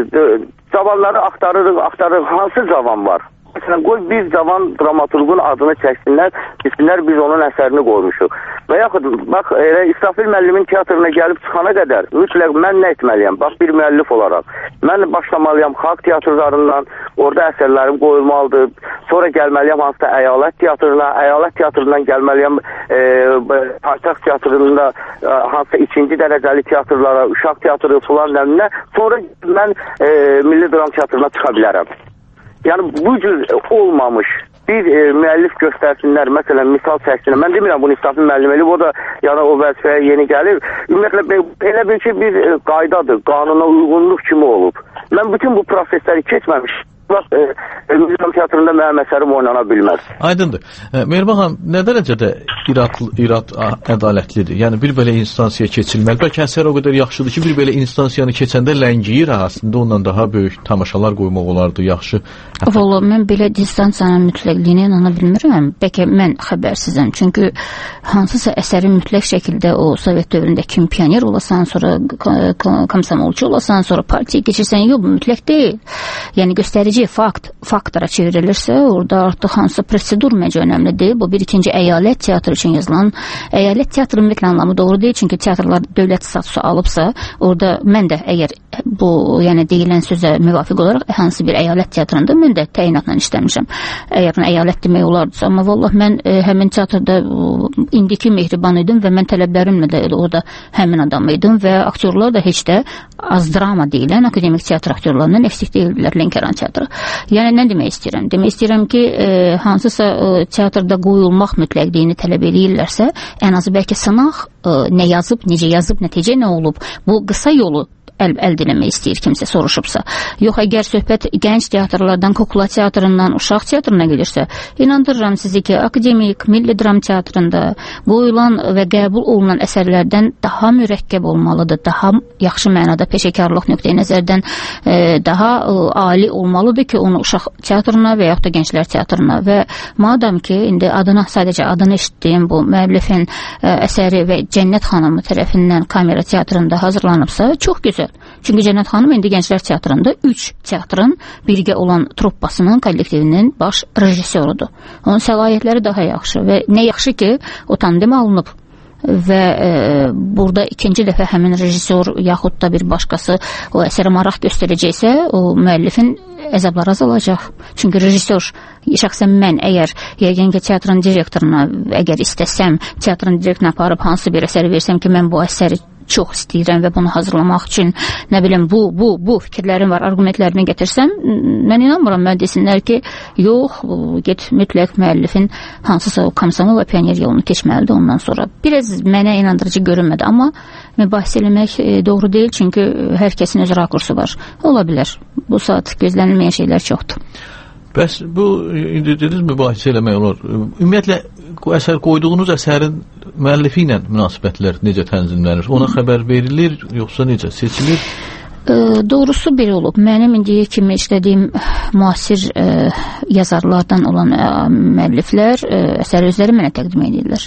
Speaker 13: cavanları axtarırıq, axtarırıq. Hansı cavan var? Məsələn, qoy bir cavan dramaturgun adını çəksinlər, bilsinlər biz onun əsərini qoymuşuq. Və yaxud, bax, elə İsrafil müəllimin teatrına gəlib çıxana qədər mütləq mən nə etməliyəm? Bax, bir müəllif olaraq. Mən başlamalıyam xalq teatrlarından, orada əsərlərim qoyulmalıdır. Sonra gəlməliyəm hansısa əyalət teatrına, əyalət teatrından gəlməliyəm e, Paytaxt teatrında e, hansısa ikinci dərəcəli teatrlara, uşaq teatrı falan nəminə. Sonra mən e, Milli Dram teatrına çıxa bilərəm. Yəni bu cür olmamış bir e, müəllif göstərsinlər, məsələn, misal çəksinlər. Mən demirəm bunu İsrafil müəllim eləyib, o da yəni o vəzifəyə yeni gəlir. Ümumiyyətlə elə bir ki, bir e, qaydadır, qanuna uyğunluq kimi olub. Mən bütün bu prosesləri keçməmiş. Bax, e, e, Milli teatrında mənim əsərim oynana bilməz.
Speaker 10: Aydındır. E, Mehriban xanım, nə dərəcədə irad, irad ədalətlidir? Yəni bir belə instansiya keçilməli. Bəlkə əsər o qədər yaxşıdır ki, bir belə instansiyanı keçəndə ləngiyir, əslində ondan daha böyük tamaşalar qoymaq olardı, yaxşı.
Speaker 11: Valla, mən belə distansiyanın mütləqliyinə inana bilmirəm. Bəlkə mən xəbərsizəm. Çünki hansısa əsəri mütləq şəkildə o Sovet dövründə kim pioner olasan, sonra komsomolçu olasan, sonra partiya keçirsən, yox, bu mütləq deyil. Yəni göstərici fakt, faktora çevrilirsə, orada artıq hansısa prosedur məncə önəmli deyil. Bu bir ikinci əyalət teatrı üçün yazılan, əyalət teatrının ümumiyyətlə anlamı doğru deyil, çünki teatrlar dövlət statusu alıbsa, orada mən də əgər bu, yəni deyilən sözə müvafiq olaraq hansı bir əyalət teatrında mən də təyinatla işləmişəm. Əgər əyalət demək olardısa, amma vallah mən e, həmin teatrda e, indiki Mehriban idim və mən tələblərimlə də orada həmin adam idim və aktyorlar da heç də az drama deyilən akademik teatr aktyorlarından eksik deyildilər, Lənkəran teatrı. Yəni nə demək istəyirəm? Demək istəyirəm ki, e, hansısa e, teatrda qoyulmaq mütləqliyini tələb edirlərsə, ən azı bəlkə sınaq e, nə yazıb, necə yazıb, nəticə nə olub, bu qısa yolu əl, əldə eləmək istəyir kimsə soruşubsa. Yox, əgər söhbət gənc teatrlardan, kukla teatrından, uşaq teatrına gelirsə, inandırıram sizi ki, akademik, Milli Dram teatrında qoyulan və qəbul olunan əsərlərdən daha mürəkkəb olmalıdır, daha yaxşı mənada peşəkarlıq nöqteyi nəzərdən e, daha e, ali olmalıdır ki, onu uşaq teatrına və yaxud da gənclər teatrına və madam ki, indi adına, sadəcə adını eşitdiyim bu müəllifin e, əsəri və Cənnət xanımı tərəfindən kamera teatrında hazırlanıbsa, çox gözəl. Çünki Cənnət xanım indi gənclər teatrında üç teatrın birgə olan truppasının, kollektivinin baş rejissorudur. Onun səlahiyyətləri daha yaxşı və nə yaxşı ki, o tandem alınıb və e, burada ikinci dəfə həmin rejissor yaxud da bir başqası o əsərə maraq göstərəcəksə, o müəllifin əzabları azalacaq. Çünki rejissor, şəxsən mən əgər Yəqin ki, teatrın direktoruna əgər istəsəm, teatrın direktoruna aparıb hansı bir əsəri versəm ki, mən bu əsəri çox istəyirəm və bunu hazırlamaq üçün, nə bilim, bu, bu, bu fikirlərim var, argumentlərini gətirsəm, mən inanmıram, mən desinlər ki, yox, get mütləq müəllifin hansısa o komsomol və pioner yolunu keçməlidir ondan sonra. Biraz mənə inandırıcı görünmədi, amma mübahisə eləmək doğru deyil, çünki hər kəsin öz rakursu var. Ola bilər, bu saat gözlənilməyən şeylər çoxdur.
Speaker 10: Bəs bu, indi dediniz mübahisə eləmək olur. Ümumiyyətlə, əsər qoyduğunuz əsərin müəllifi ilə münasibətlər necə tənzimlənir? Ona xəbər verilir, yoxsa necə seçilir?
Speaker 11: E, doğrusu belə olub. Mənim indiyə kimi işlədiyim müasir e, yazarlardan olan e, müəlliflər e, əsər özləri mənə təqdim edirlər.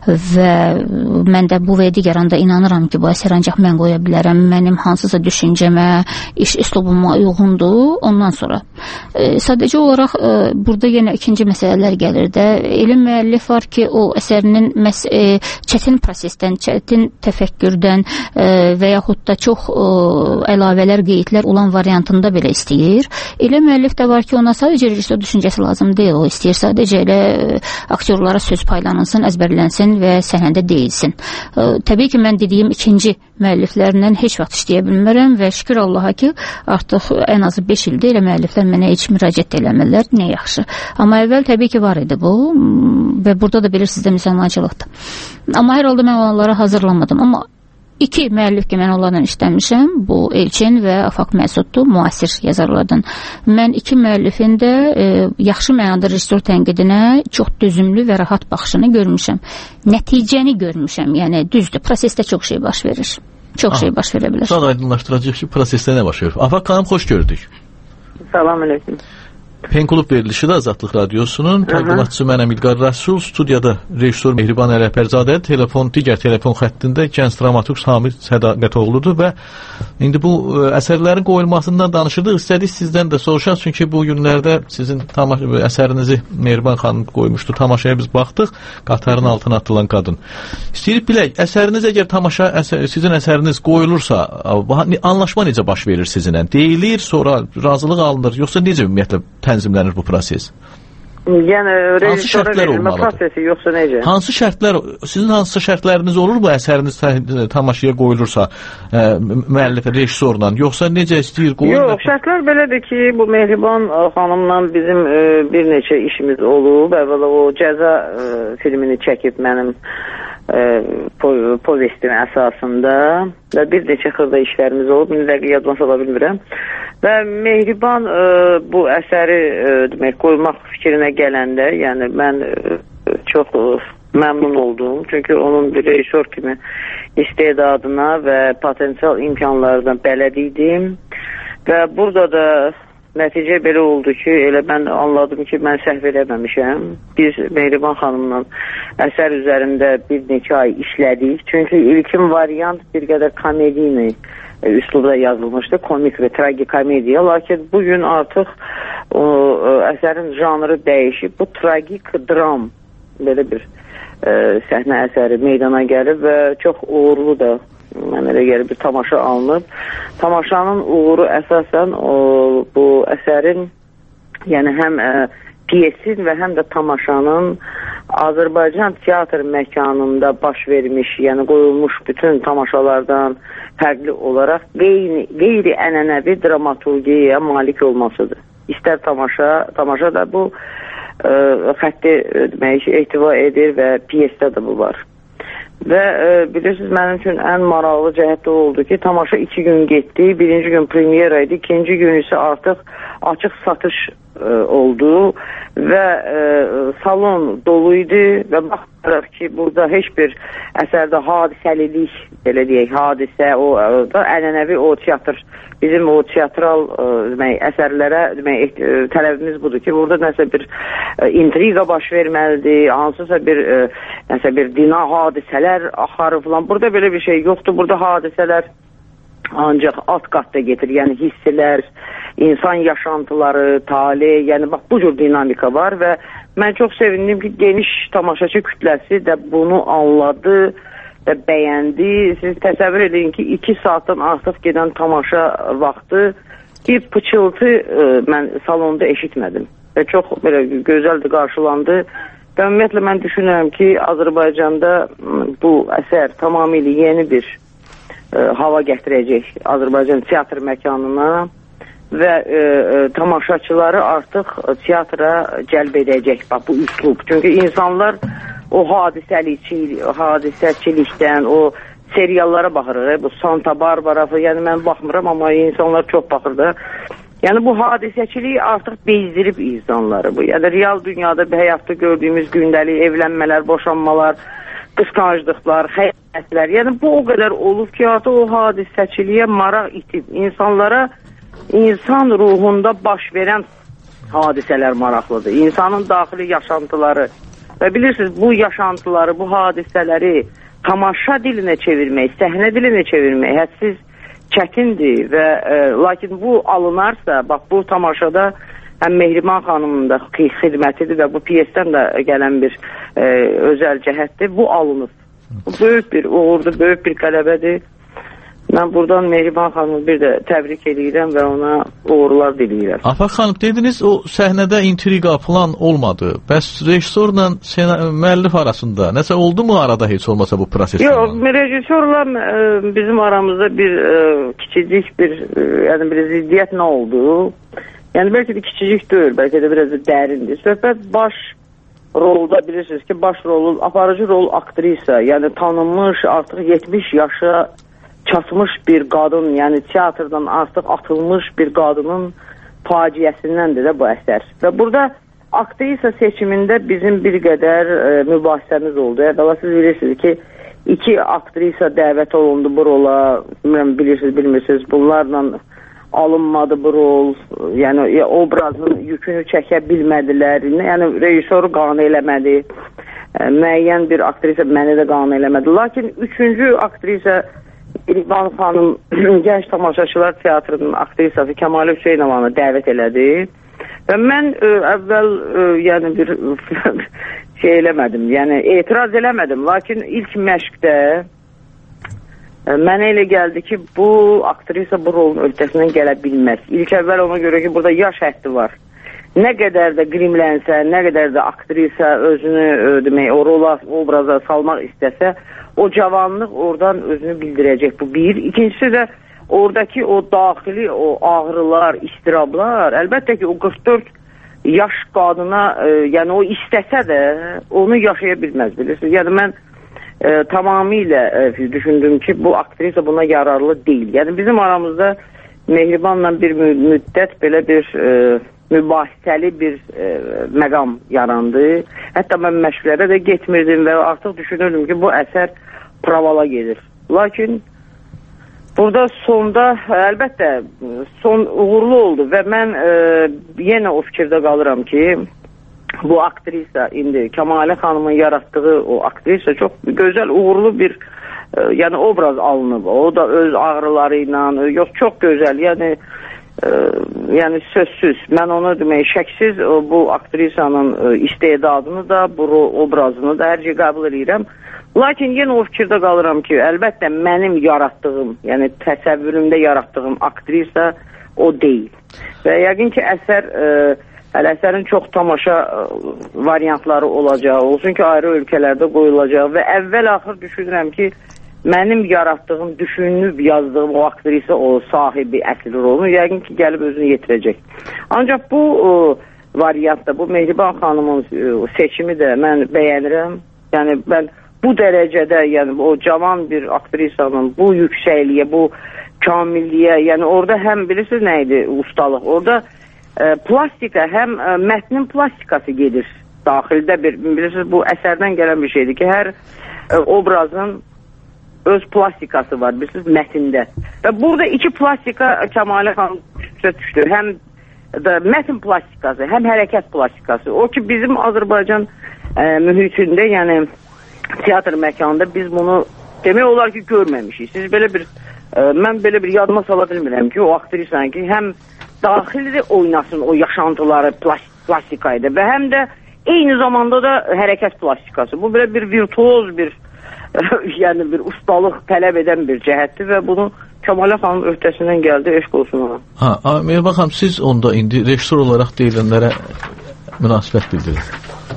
Speaker 11: Və mən də bu və digər anda inanıram ki, bu əsər ancaq mən qoya bilərəm. Mənim hansısa düşüncəmə, iş üslubuma uyğundur. Ondan sonra e, sadəcə olaraq e, burada yenə ikinci məsələlər gəlir də. Elə müəllif var ki, o əsərinin məs e, çətin prosesdən, çətin təfəkkürdən e, və yaxud da çox e, əlavələr, qeydlər olan variantında belə istəyir. Elə müəllif də var ki, ona sadəcə rejissor düşüncəsi lazım deyil. O istəyir sadəcə elə aktyorlara söz paylanılsın, əzbərlənsin və səhnədə deyilsin. Təbii ki, mən dediyim ikinci müəlliflərlə heç vaxt işləyə bilmirəm və şükür Allaha ki, artıq ən azı beş ildir elə müəlliflər mənə heç müraciət eləmirlər. Nə yaxşı. Amma əvvəl təbii ki, var idi bu və burada da bilirsiniz də müsəlmançılıqdır. Amma hər halda mən onlara hazırlamadım. Amma İki müəllif ki, mən onlarla işləmişəm, bu Elçin və Afaq Məsuddur, müasir yazarlardan. Mən iki müəllifin də e, yaxşı mənada rejissor tənqidinə çox dözümlü və rahat baxışını görmüşəm. Nəticəni görmüşəm, yəni düzdür, prosesdə çox şey baş verir. Çox Aha. şey baş verə bilər.
Speaker 10: Daha aydınlaşdıracaq ki, prosesdə nə baş verir? Afaq xanım, xoş gördük.
Speaker 14: Salam aleyküm.
Speaker 10: Pen Klub verilişi də Azadlıq Radiosunun təqdimatçısı mənəm İlqar Rəsul, studiyada rejissor Mehriban Ələkbərzadə, telefon, digər telefon xəttində gənc dramaturq Samir Sədaqətoğludur və indi bu ə, əsərlərin qoyulmasından danışırdıq. İstədik sizdən də soruşaq, çünki bu günlərdə sizin tamaşa əsərinizi Mehriban xanım qoymuşdu. Tamaşaya biz baxdıq, qatarın altına atılan qadın. İstəyirik bilək, əsəriniz əgər tamaşa əsər, sizin əsəriniz qoyulursa, anlaşma necə baş verir sizinlə? Deyilir, sonra razılıq alınır, yoxsa necə ümumiyyətlə tənzimlənir bu proses?
Speaker 14: Yəni rejissora verilmə prosesi yoxsa necə?
Speaker 10: Hansı şərtlər, sizin hansı şərtləriniz olur bu əsəriniz tamaşaya qoyulursa ə, müəllifə, rejissorla, yoxsa necə istəyir qoyulur?
Speaker 14: Yox, şərtlər belədir ki, bu Mehriban xanımla bizim ə, bir neçə işimiz olub. Əvvəla o cəza ə, filmini çəkib mənim ə, po povestim əsasında və bir neçə xırda işlərimiz olub. İndi dəqiq yadma sala bilmirəm. Və Mehriban ə, bu əsəri ə, demək, qoymaq fikrinə gələndə, yəni mən ə, çox ə, məmnun oldum. Çünki onun bir rejissor kimi istedadına və potensial imkanlarına bələd idim. Və burada da nəticə belə oldu ki, elə mən anladım ki, mən səhv eləməmişəm. Biz Mehriban xanımla əsər üzərində bir neçə ay işlədik. Çünki ilkin variant bir qədər komediyini üslubda yazılmışdı, komik və tragikomediya. Lakin bugün artıq o, o, əsərin janrı dəyişib. Bu tragik dram, belə bir ə, səhnə əsəri meydana gəlib və çox uğurlu da mənə elə gəlir bir tamaşa alınıb. Tamaşanın uğuru əsasən o, bu əsərin, yəni həm ə, piyesin və həm də tamaşanın Azərbaycan teatr məkanında baş vermiş, yəni qoyulmuş bütün tamaşalardan fərqli olaraq qeyri, qeyri ənənəvi dramaturgiyaya malik olmasıdır. İstər tamaşa, tamaşa da bu ə, xətti demək, ehtiva edir və piyesdə də bu var. Və e, bilirsiniz, mənim üçün ən maraqlı cəhətdə oldu ki, tamaşa iki gün getdi. Birinci gün premyera idi, ikinci gün isə artıq açıq satış e, oldu və e, salon dolu idi və baxırıq ki, burada heç bir əsərdə hadisəlilik, belə deyək, hadisə, o da ənənəvi o teatr, bizim o teatral ə, demək, əsərlərə demək, ə, tələbimiz budur ki, burada nəsə bir ə, intriqa baş verməlidir, hansısa bir ə, nəsə bir dina hadisələr axarı falan. Burada belə bir şey yoxdur. Burada hadisələr ancaq alt qatda getir. Yəni hisslər, insan yaşantıları, talih, yəni bax bu cür dinamika var və mən çox sevindim ki, geniş tamaşaçı kütləsi də bunu anladı və bəyəndi. Siz təsəvvür edin ki, iki saatdan artıq gedən tamaşa vaxtı bir pıçıltı ə, mən salonda eşitmədim. Və çox belə gözəldir, qarşılandı. Və ümumiyyətlə mən düşünürəm ki, Azərbaycanda bu əsər tamamilə yeni bir ə, hava gətirəcək Azərbaycan teatr məkanına və ə, ə, tamaşaçıları artıq teatra cəlb edəcək bax, bu üslub. Çünki insanlar o hadisəlik, hadisəçilikdən, o seriallara baxırıq, bu Santa Barbara, yəni mən baxmıram, amma insanlar çox baxır da. Yəni bu hadisəçilik artıq bezdirib insanları bu. Yəni real dünyada bir həyatda gördüyümüz gündəlik evlənmələr, boşanmalar, qısqanclıqlar, xəyanətlər. Yəni bu o qədər olub ki, artıq o hadisəçiliyə maraq itib. İnsanlara insan ruhunda baş verən hadisələr maraqlıdır. İnsanın daxili yaşantıları. Və bilirsiniz, bu yaşantıları, bu hadisələri tamaşa dilinə çevirmək, səhnə dilinə çevirmək hədsiz çətindir və e, lakin bu alınarsa, bax bu tamaşada həm Mehriban xanımın da xidmətidir və bu piyesdən də gələn bir e, özəl cəhətdir, bu alınır. Bu böyük bir uğurdur, böyük bir qələbədir. Mən buradan Mehriban xanımı bir də təbrik edirəm və ona uğurlar diləyirəm.
Speaker 10: Afaq xanım, dediniz o səhnədə intriqa falan olmadı. Bəs rejissorla müəllif arasında nəsə oldu mu arada heç olmasa bu proses?
Speaker 14: Yox, rejissorla e, bizim aramızda bir e, kiçicik bir e, yəni bir ziddiyyət nə oldu? Yəni bəlkə də kiçicik deyil, bəlkə də biraz da dərindir. Söhbət baş rolda, bilirsiniz ki, baş rolu, aparıcı rol aktrisa, yəni tanınmış, artıq yetmiş yaşa çatmış bir qadın, yəni teatrdan artıq atılmış bir qadının faciəsindəndir də bu əsər. Və burada aktrisa seçimində bizim bir qədər e, mübahisəmiz oldu. Əvvəla siz bilirsiniz ki, iki aktrisa dəvət olundu bu rola, bilmirsiniz, bilmirsiniz, bunlarla alınmadı bu rol, yəni ya, obrazın yükünü çəkə bilmədilər, yəni rejissoru qane eləmədi, ə, müəyyən bir aktrisa məni də qane eləmədi. Lakin üçüncü aktrisa İlvan xanım Gənc Tamaşaçılar Teatrının aktrisası Kəmalə Hüseynovanı dəvət elədi və mən ə, əvvəl ə, yəni bir şey eləmədim, yəni etiraz eləmədim, lakin ilk məşqdə ə, mənə elə gəldi ki, bu aktrisa bu rolun öhdəsindən gələ bilməz. İlk əvvəl ona görə ki, burada yaş həddi var. Nə qədər də qrimlənsə, nə qədər də aktrisa özünü ə, demək, o rola, obraza salmaq istəsə, o cavanlıq oradan özünü bildirəcək, bu bir. İkincisi də oradakı o daxili, o ağrılar, istirablar, əlbəttə ki, o qırx dörd yaş qadına, e, yəni o istəsə də onu yaşaya bilməz, bilirsiniz. Yəni mən e, tamamilə e, düşündüm ki, bu aktrisa buna yararlı deyil. Yəni bizim aramızda Mehribanla bir müddət belə bir e, mübahisəli bir e, məqam yarandı. Hətta mən məşqlərə də getmirdim və artıq düşünürdüm ki, bu əsər pravala gedir. Lakin burada sonda əlbəttə son uğurlu oldu və mən e, yenə o fikirdə qalıram ki, bu aktrisa indi Kəmalə xanımın yaratdığı o aktrisa çox gözəl, uğurlu bir e, yəni obraz alınıb. O da öz ağrıları ilə, yox çox gözəl, yəni e, yəni sözsüz. Mən onu demək şəksiz o, bu aktrisanın e, istedadını da, bu obrazını da hər şey qəbul edirəm. Lakin yenə o fikirdə qalıram ki, əlbəttə mənim yaratdığım, yəni təsəvvürümdə yaratdığım aktrisa o deyil. Və yəqin ki, əsər, e, hələ əsərin çox tamaşa e, variantları olacaq, olsun ki, ayrı ölkələrdə qoyulacaq və əvvəl-axır düşünürəm ki, mənim yaratdığım, düşünüb yazdığım o aktrisa, o sahibi əsl rolunu yəqin ki, gəlib özünü yetirəcək. Ancaq bu e, variantda, bu Mehriban xanımın e, seçimi də mən bəyənirəm. Yəni, mən bu dərəcədə, yəni o cavan bir aktrisanın bu yüksəkliyə, bu kamilliyə, yəni orada həm bilirsiniz nə idi ustalıq, orada e, plastika, həm e, mətnin plastikası gedir daxildə bir, bilirsiniz bu əsərdən gələn bir şeydir ki, hər e, obrazın öz plastikası var, bilirsiniz mətndə. Və burada iki plastika Kəmalə xanım düşdü, həm də mətn plastikası, həm hərəkət plastikası. O ki, bizim Azərbaycan e, mühitində, yəni teatr məkanında biz bunu demək olar ki, görməmişik. Siz belə bir, e, mən belə bir yadıma sala bilmirəm ki, o aktrisanın ki, həm daxildə oynasın o yaşantıları plastikaydı və həm də eyni zamanda da hərəkət plastikası. Bu belə bir virtuoz bir, yəni bir ustalıq tələb edən bir cəhətdir və bunu Kəmalə xanım öhdəsindən gəldi, eşq olsun ona.
Speaker 10: Ha, Mehriban xanım, siz onda indi rejissor olaraq deyilənlərə münasibət bildirir.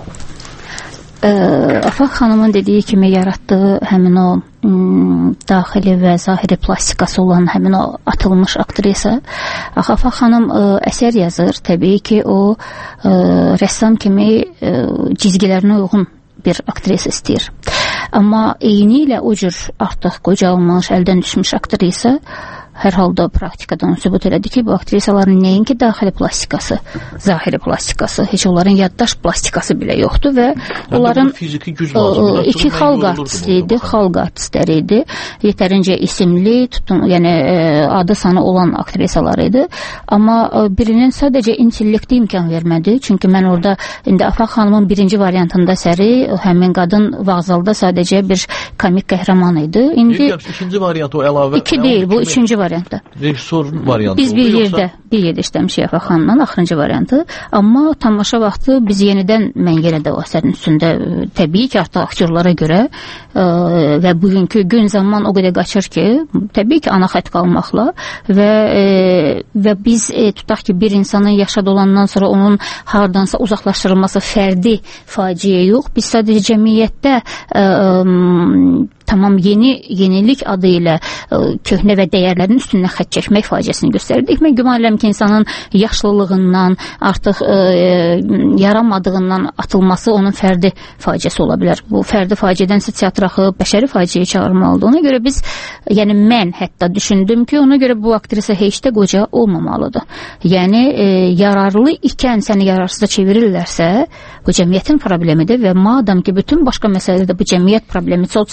Speaker 11: Afaq xanımın dediyi kimi yaratdığı həmin o ım, daxili və zahiri plastikası olan həmin o atılmış aktrisa. Afaq xanım ə, əsər yazır. Təbii ki, o ə, rəssam kimi ə, cizgilərinə uyğun bir aktrisa istəyir. Amma eyni ilə o cür artıq qocalmış, əldən düşmüş aktrisa hər halda praktikadan sübut elədi ki, bu aktrisaların nəinki daxili plastikası, zahiri plastikası, heç onların yaddaş plastikası belə yoxdur və onların
Speaker 10: fiziki güc lazım.
Speaker 11: İki xalq artisti idi, xalq artistləri idi. Yetərincə isimli, tutun, yəni adı sanı olan aktrisalar idi. Amma birinin sadəcə intellekti imkan vermədi. Çünki mən orada indi Afaq xanımın birinci variantında əsəri həmin qadın vağzalda sadəcə bir komik qəhrəman idi. İndi
Speaker 10: ikinci variant o əlavə.
Speaker 11: İki deyil, bu üçüncü variantda.
Speaker 10: Rejissorun variantı.
Speaker 11: Biz bir yerdə, bir yerdə işləmişik Afaq xanımla, axırıncı variantı. Amma tamaşa vaxtı biz yenidən mən yenə də o əsərin üstündə təbii ki, artıq aktyorlara görə ə, və bugünkü gün zaman o qədər qaçır ki, təbii ki, ana xətt qalmaqla və ə, və biz ə, tutaq ki, bir insanın yaşad olandan sonra onun hardansa uzaqlaşdırılması fərdi faciə yox. Biz sadəcə cəmiyyətdə ə, ə, tamam yeni yenilik adı ilə ə, köhnə və dəyərlərin üstündən xətt çəkmək faciəsini göstərdik. Mən güman edirəm ki, insanın yaşlılığından, artıq ə, yaramadığından atılması onun fərdi faciəsi ola bilər. Bu fərdi faciədənsə teatr axı bəşəri faciəyə çağırmalıdır. Ona görə biz, yəni mən hətta düşündüm ki, ona görə bu aktrisa heç də qoca olmamalıdır. Yəni ə, yararlı ikən səni yararsıza çevirirlərsə, bu cəmiyyətin problemidir və madam ki, bütün başqa məsələlərdə bu cəmiyyət problemi olsun.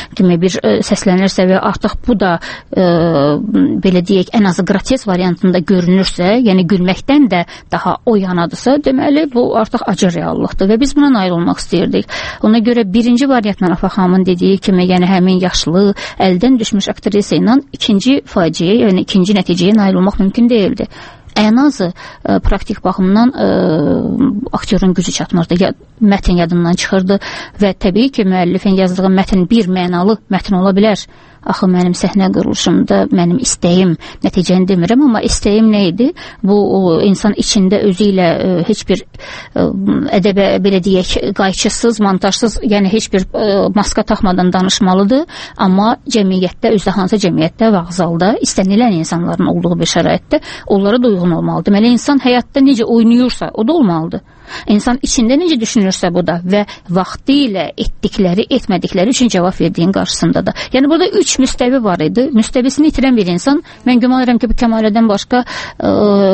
Speaker 11: kimi bir ə, səslənirsə və artıq bu da ə, belə deyək, ən azı qrotesk variantında görünürsə, yəni gülməkdən də daha o yanadırsa, deməli bu artıq acı reallıqdır və biz buna nail olmaq istəyirdik. Ona görə birinci variantla Afaq xanımın dediyi kimi, yəni həmin yaşlı, əldən düşmüş aktrisa ilə ikinci faciəyə, yəni ikinci nəticəyə nail olmaq mümkün deyildi. Ən azı ə, praktik baxımdan ə, aktyorun gücü çatmırdı. Ya, mətn yadından çıxırdı və təbii ki, müəllifin yazdığı mətn bir mənalı mətn ola bilər. Axı mənim səhnə quruluşumda mənim istəyim, nəticəni demirəm, amma istəyim nə idi? Bu o, insan içində özü ilə ə, heç bir ə, ədəbə, belə deyək, qayçısız, montajsız, yəni heç bir ə, maska taxmadan danışmalıdır, amma cəmiyyətdə, özdə hansı cəmiyyətdə, vağzalda, istənilən insanların olduğu bir şəraitdə onlara da uyğun olmalıdır. Deməli, insan həyatda necə oynayırsa, o da olmalıdır. İnsan içində necə düşünürsə bu da və vaxtı ilə etdikləri, etmədikləri üçün cavab verdiyin qarşısında da. Yəni burada üç müstəvi var idi. Müstəvisini itirən bir insan, mən güman edirəm ki, bu Kəmalədən başqa ə,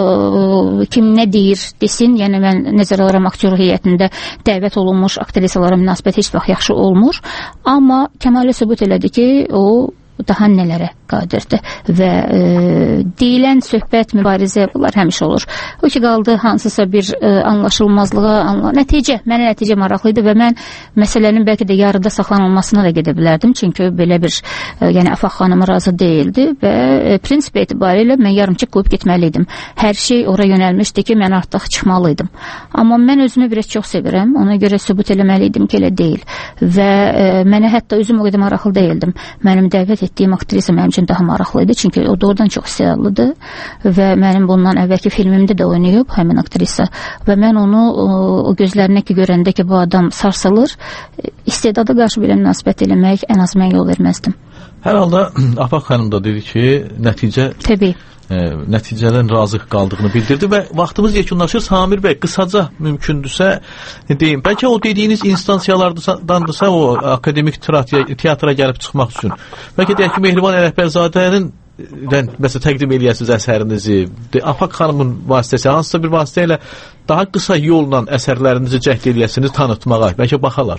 Speaker 11: kim nə deyir, desin, yəni mən nəzərə alıram aktyor heyətində dəvət olunmuş aktrisalara münasibət heç vaxt yaxşı olmur. Amma Kəmalə sübut elədi ki, o daha nələrə qadirdir və e, deyilən söhbət, mübarizə bunlar həmişə olur. O ki qaldı hansısa bir e, anlaşılmazlığa, anla... nəticə, mənə nəticə maraqlı idi və mən məsələnin bəlkə də yarıda saxlanılmasına da gedə bilərdim, çünki belə bir, e, yəni Afaq xanımı razı deyildi və e, prinsip etibarilə mən yarımçıq qoyub getməliydim. Hər şey ora yönəlmişdi ki, mən artıq çıxmalıydım. Amma mən özümü biraz çox sevirəm, ona görə sübut eləməliydim ki, elə deyil və e, mənə hətta özüm o qədər maraqlı deyildim. Mənim dəvət etdiyim aktrisa mənim üçün daha maraqlı idi, çünki o doğrudan çox istedadlıdır və mənim bundan əvvəlki filmimdə də oynayıb həmin aktrisa və mən onu o, o gözlərinə ki görəndə ki bu adam sarsılır, istedada qarşı belə münasibət eləmək ən az mən yol verməzdim.
Speaker 10: Hər halda Afaq xanım da dedi ki, nəticə
Speaker 11: Təbii.
Speaker 10: E, nəticədən razı qaldığını bildirdi və vaxtımız yekunlaşır. Samir bəy, qısaca mümkündürsə deyim. Bəlkə o dediyiniz instansiyalardandırsa o akademik teatra gəlib çıxmaq üçün. Bəlkə deyək ki, Mehriban Ələkbərzadənin məsələn təqdim eləyəsiniz əsərinizi, Afaq xanımın vasitəsi, hansısa bir vasitə ilə daha qısa yolla əsərlərinizi cəhd eləyəsiniz tanıtmağa. Bəlkə baxalar.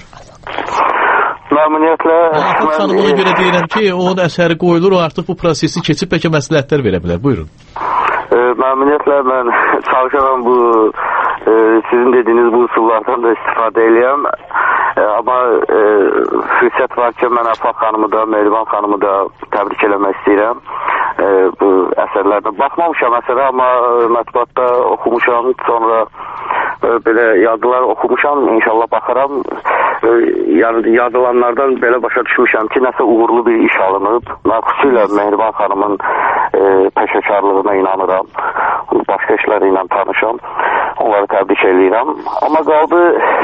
Speaker 13: Məmnuniyyətlə.
Speaker 10: Afaq xanım, ona görə deyirəm ki, onun əsəri qoyulur, o artıq bu prosesi keçib, bəlkə məsləhətlər verə bilər. Buyurun.
Speaker 13: E, məmnuniyyətlə mən çalışaram bu e, sizin dediyiniz bu üsullardan da istifadə eləyəm. E, amma e, fürsət var ki, mən Afaq xanımı da, Mehriban xanımı da təbrik eləmək istəyirəm. E, bu əsərlərdən baxmamışam əsərə, amma mətbuatda oxumuşam, sonra e, belə yazılar oxumuşam, inşallah baxaram. E, yəni yazılanlardan belə başa düşmüşəm ki, nəsə uğurlu bir iş alınıb. Mən xüsusilə Mehriban xanımın e, peşəkarlığına inanıram. Başqa işləri ilə tanışam. Onları təbrik edirəm. Amma qaldı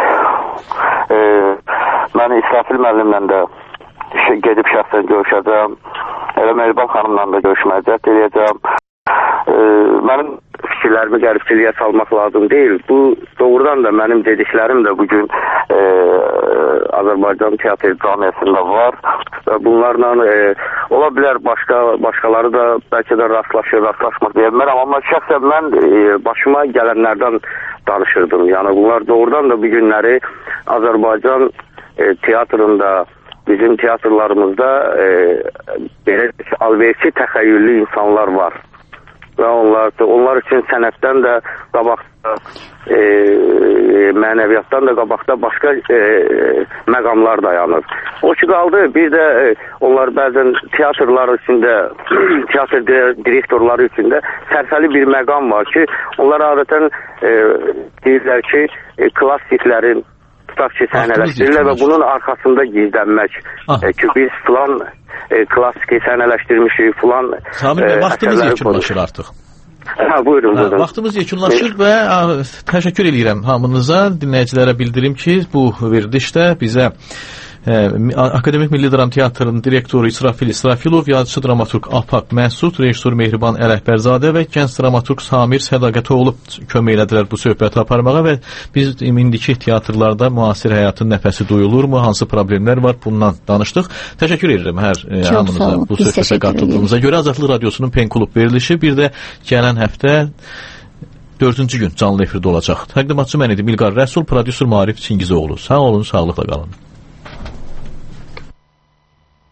Speaker 13: e, mən İsrafil müəllimlə də gedib şəxsən görüşəcəm. Elə Mehriban xanımla da görüşməyə cəhd edəcəm. E, mənim fikirlərimi qəribçiliyə salmaq lazım deyil. Bu doğrudan da mənim dediklərim də bugün e, Azərbaycan teatr cəmiyyətində var və bunlarla e, ola bilər başqa başqaları da bəlkə də rastlaşır, rastlaşmır deyə bilmərəm, amma şəxsən mən e, başıma gələnlərdən danışırdım. Yəni bunlar doğrudan da bu günləri Azərbaycan e, teatrında, bizim teatrlarımızda e, belə alverçi təxəyyüllü insanlar var. Və onlar, onlar üçün sənətdən də qabaqda, e, mənəviyyatdan da qabaqda başqa e, məqamlar dayanır. O ki qaldı, bir də e, onlar bəzən teatrlar içində, teatr direktorları içində sərfəli bir məqam var ki, onlar adətən e, deyirlər ki, e, klassiklərin tutaq ki, səhnələşdirirlər və bunun arxasında gizlənmək. E, ki, biz filan e, klassiki səhnələşdirmişik, filan
Speaker 10: Samir bəy, vaxtımız yekunlaşır artıq.
Speaker 13: Ha, buyurun, buyurun.
Speaker 10: Ha, vaxtımız yekunlaşır və a, təşəkkür edirəm hamınıza. Dinləyicilərə bildirim ki, bu verilişdə bizə e, Akademik Milli Dram Teatrının direktoru İsrafil İsrafilov, yazıcı dramaturq Afaq Məsud, rejissor Mehriban Ələkbərzadə və gənc dramaturq Samir Sədaqətoğlu kömək elədilər bu söhbəti aparmağa və biz indiki teatrlarda müasir həyatın nəfəsi duyulurmu, hansı problemlər var, bundan danışdıq. Təşəkkür edirəm hər e, hamınıza bu söhbətə qatıldığınıza görə. Azadlıq Radiosunun Pen Klub verilişi bir də gələn həftə dördüncü gün canlı efirdə olacaq. Təqdimatçı mən idim İlqar Rəsul, prodüser Maarif Çingizoğlu. Sağ olun, sağlıqla qalın.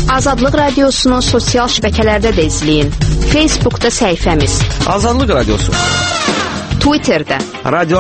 Speaker 15: Azadlıq Radiosunu sosial şəbəkələrdə də izləyin. Facebookda səhifəmiz
Speaker 7: Azadlıq Radiosu,
Speaker 15: Twitterdə
Speaker 7: Radio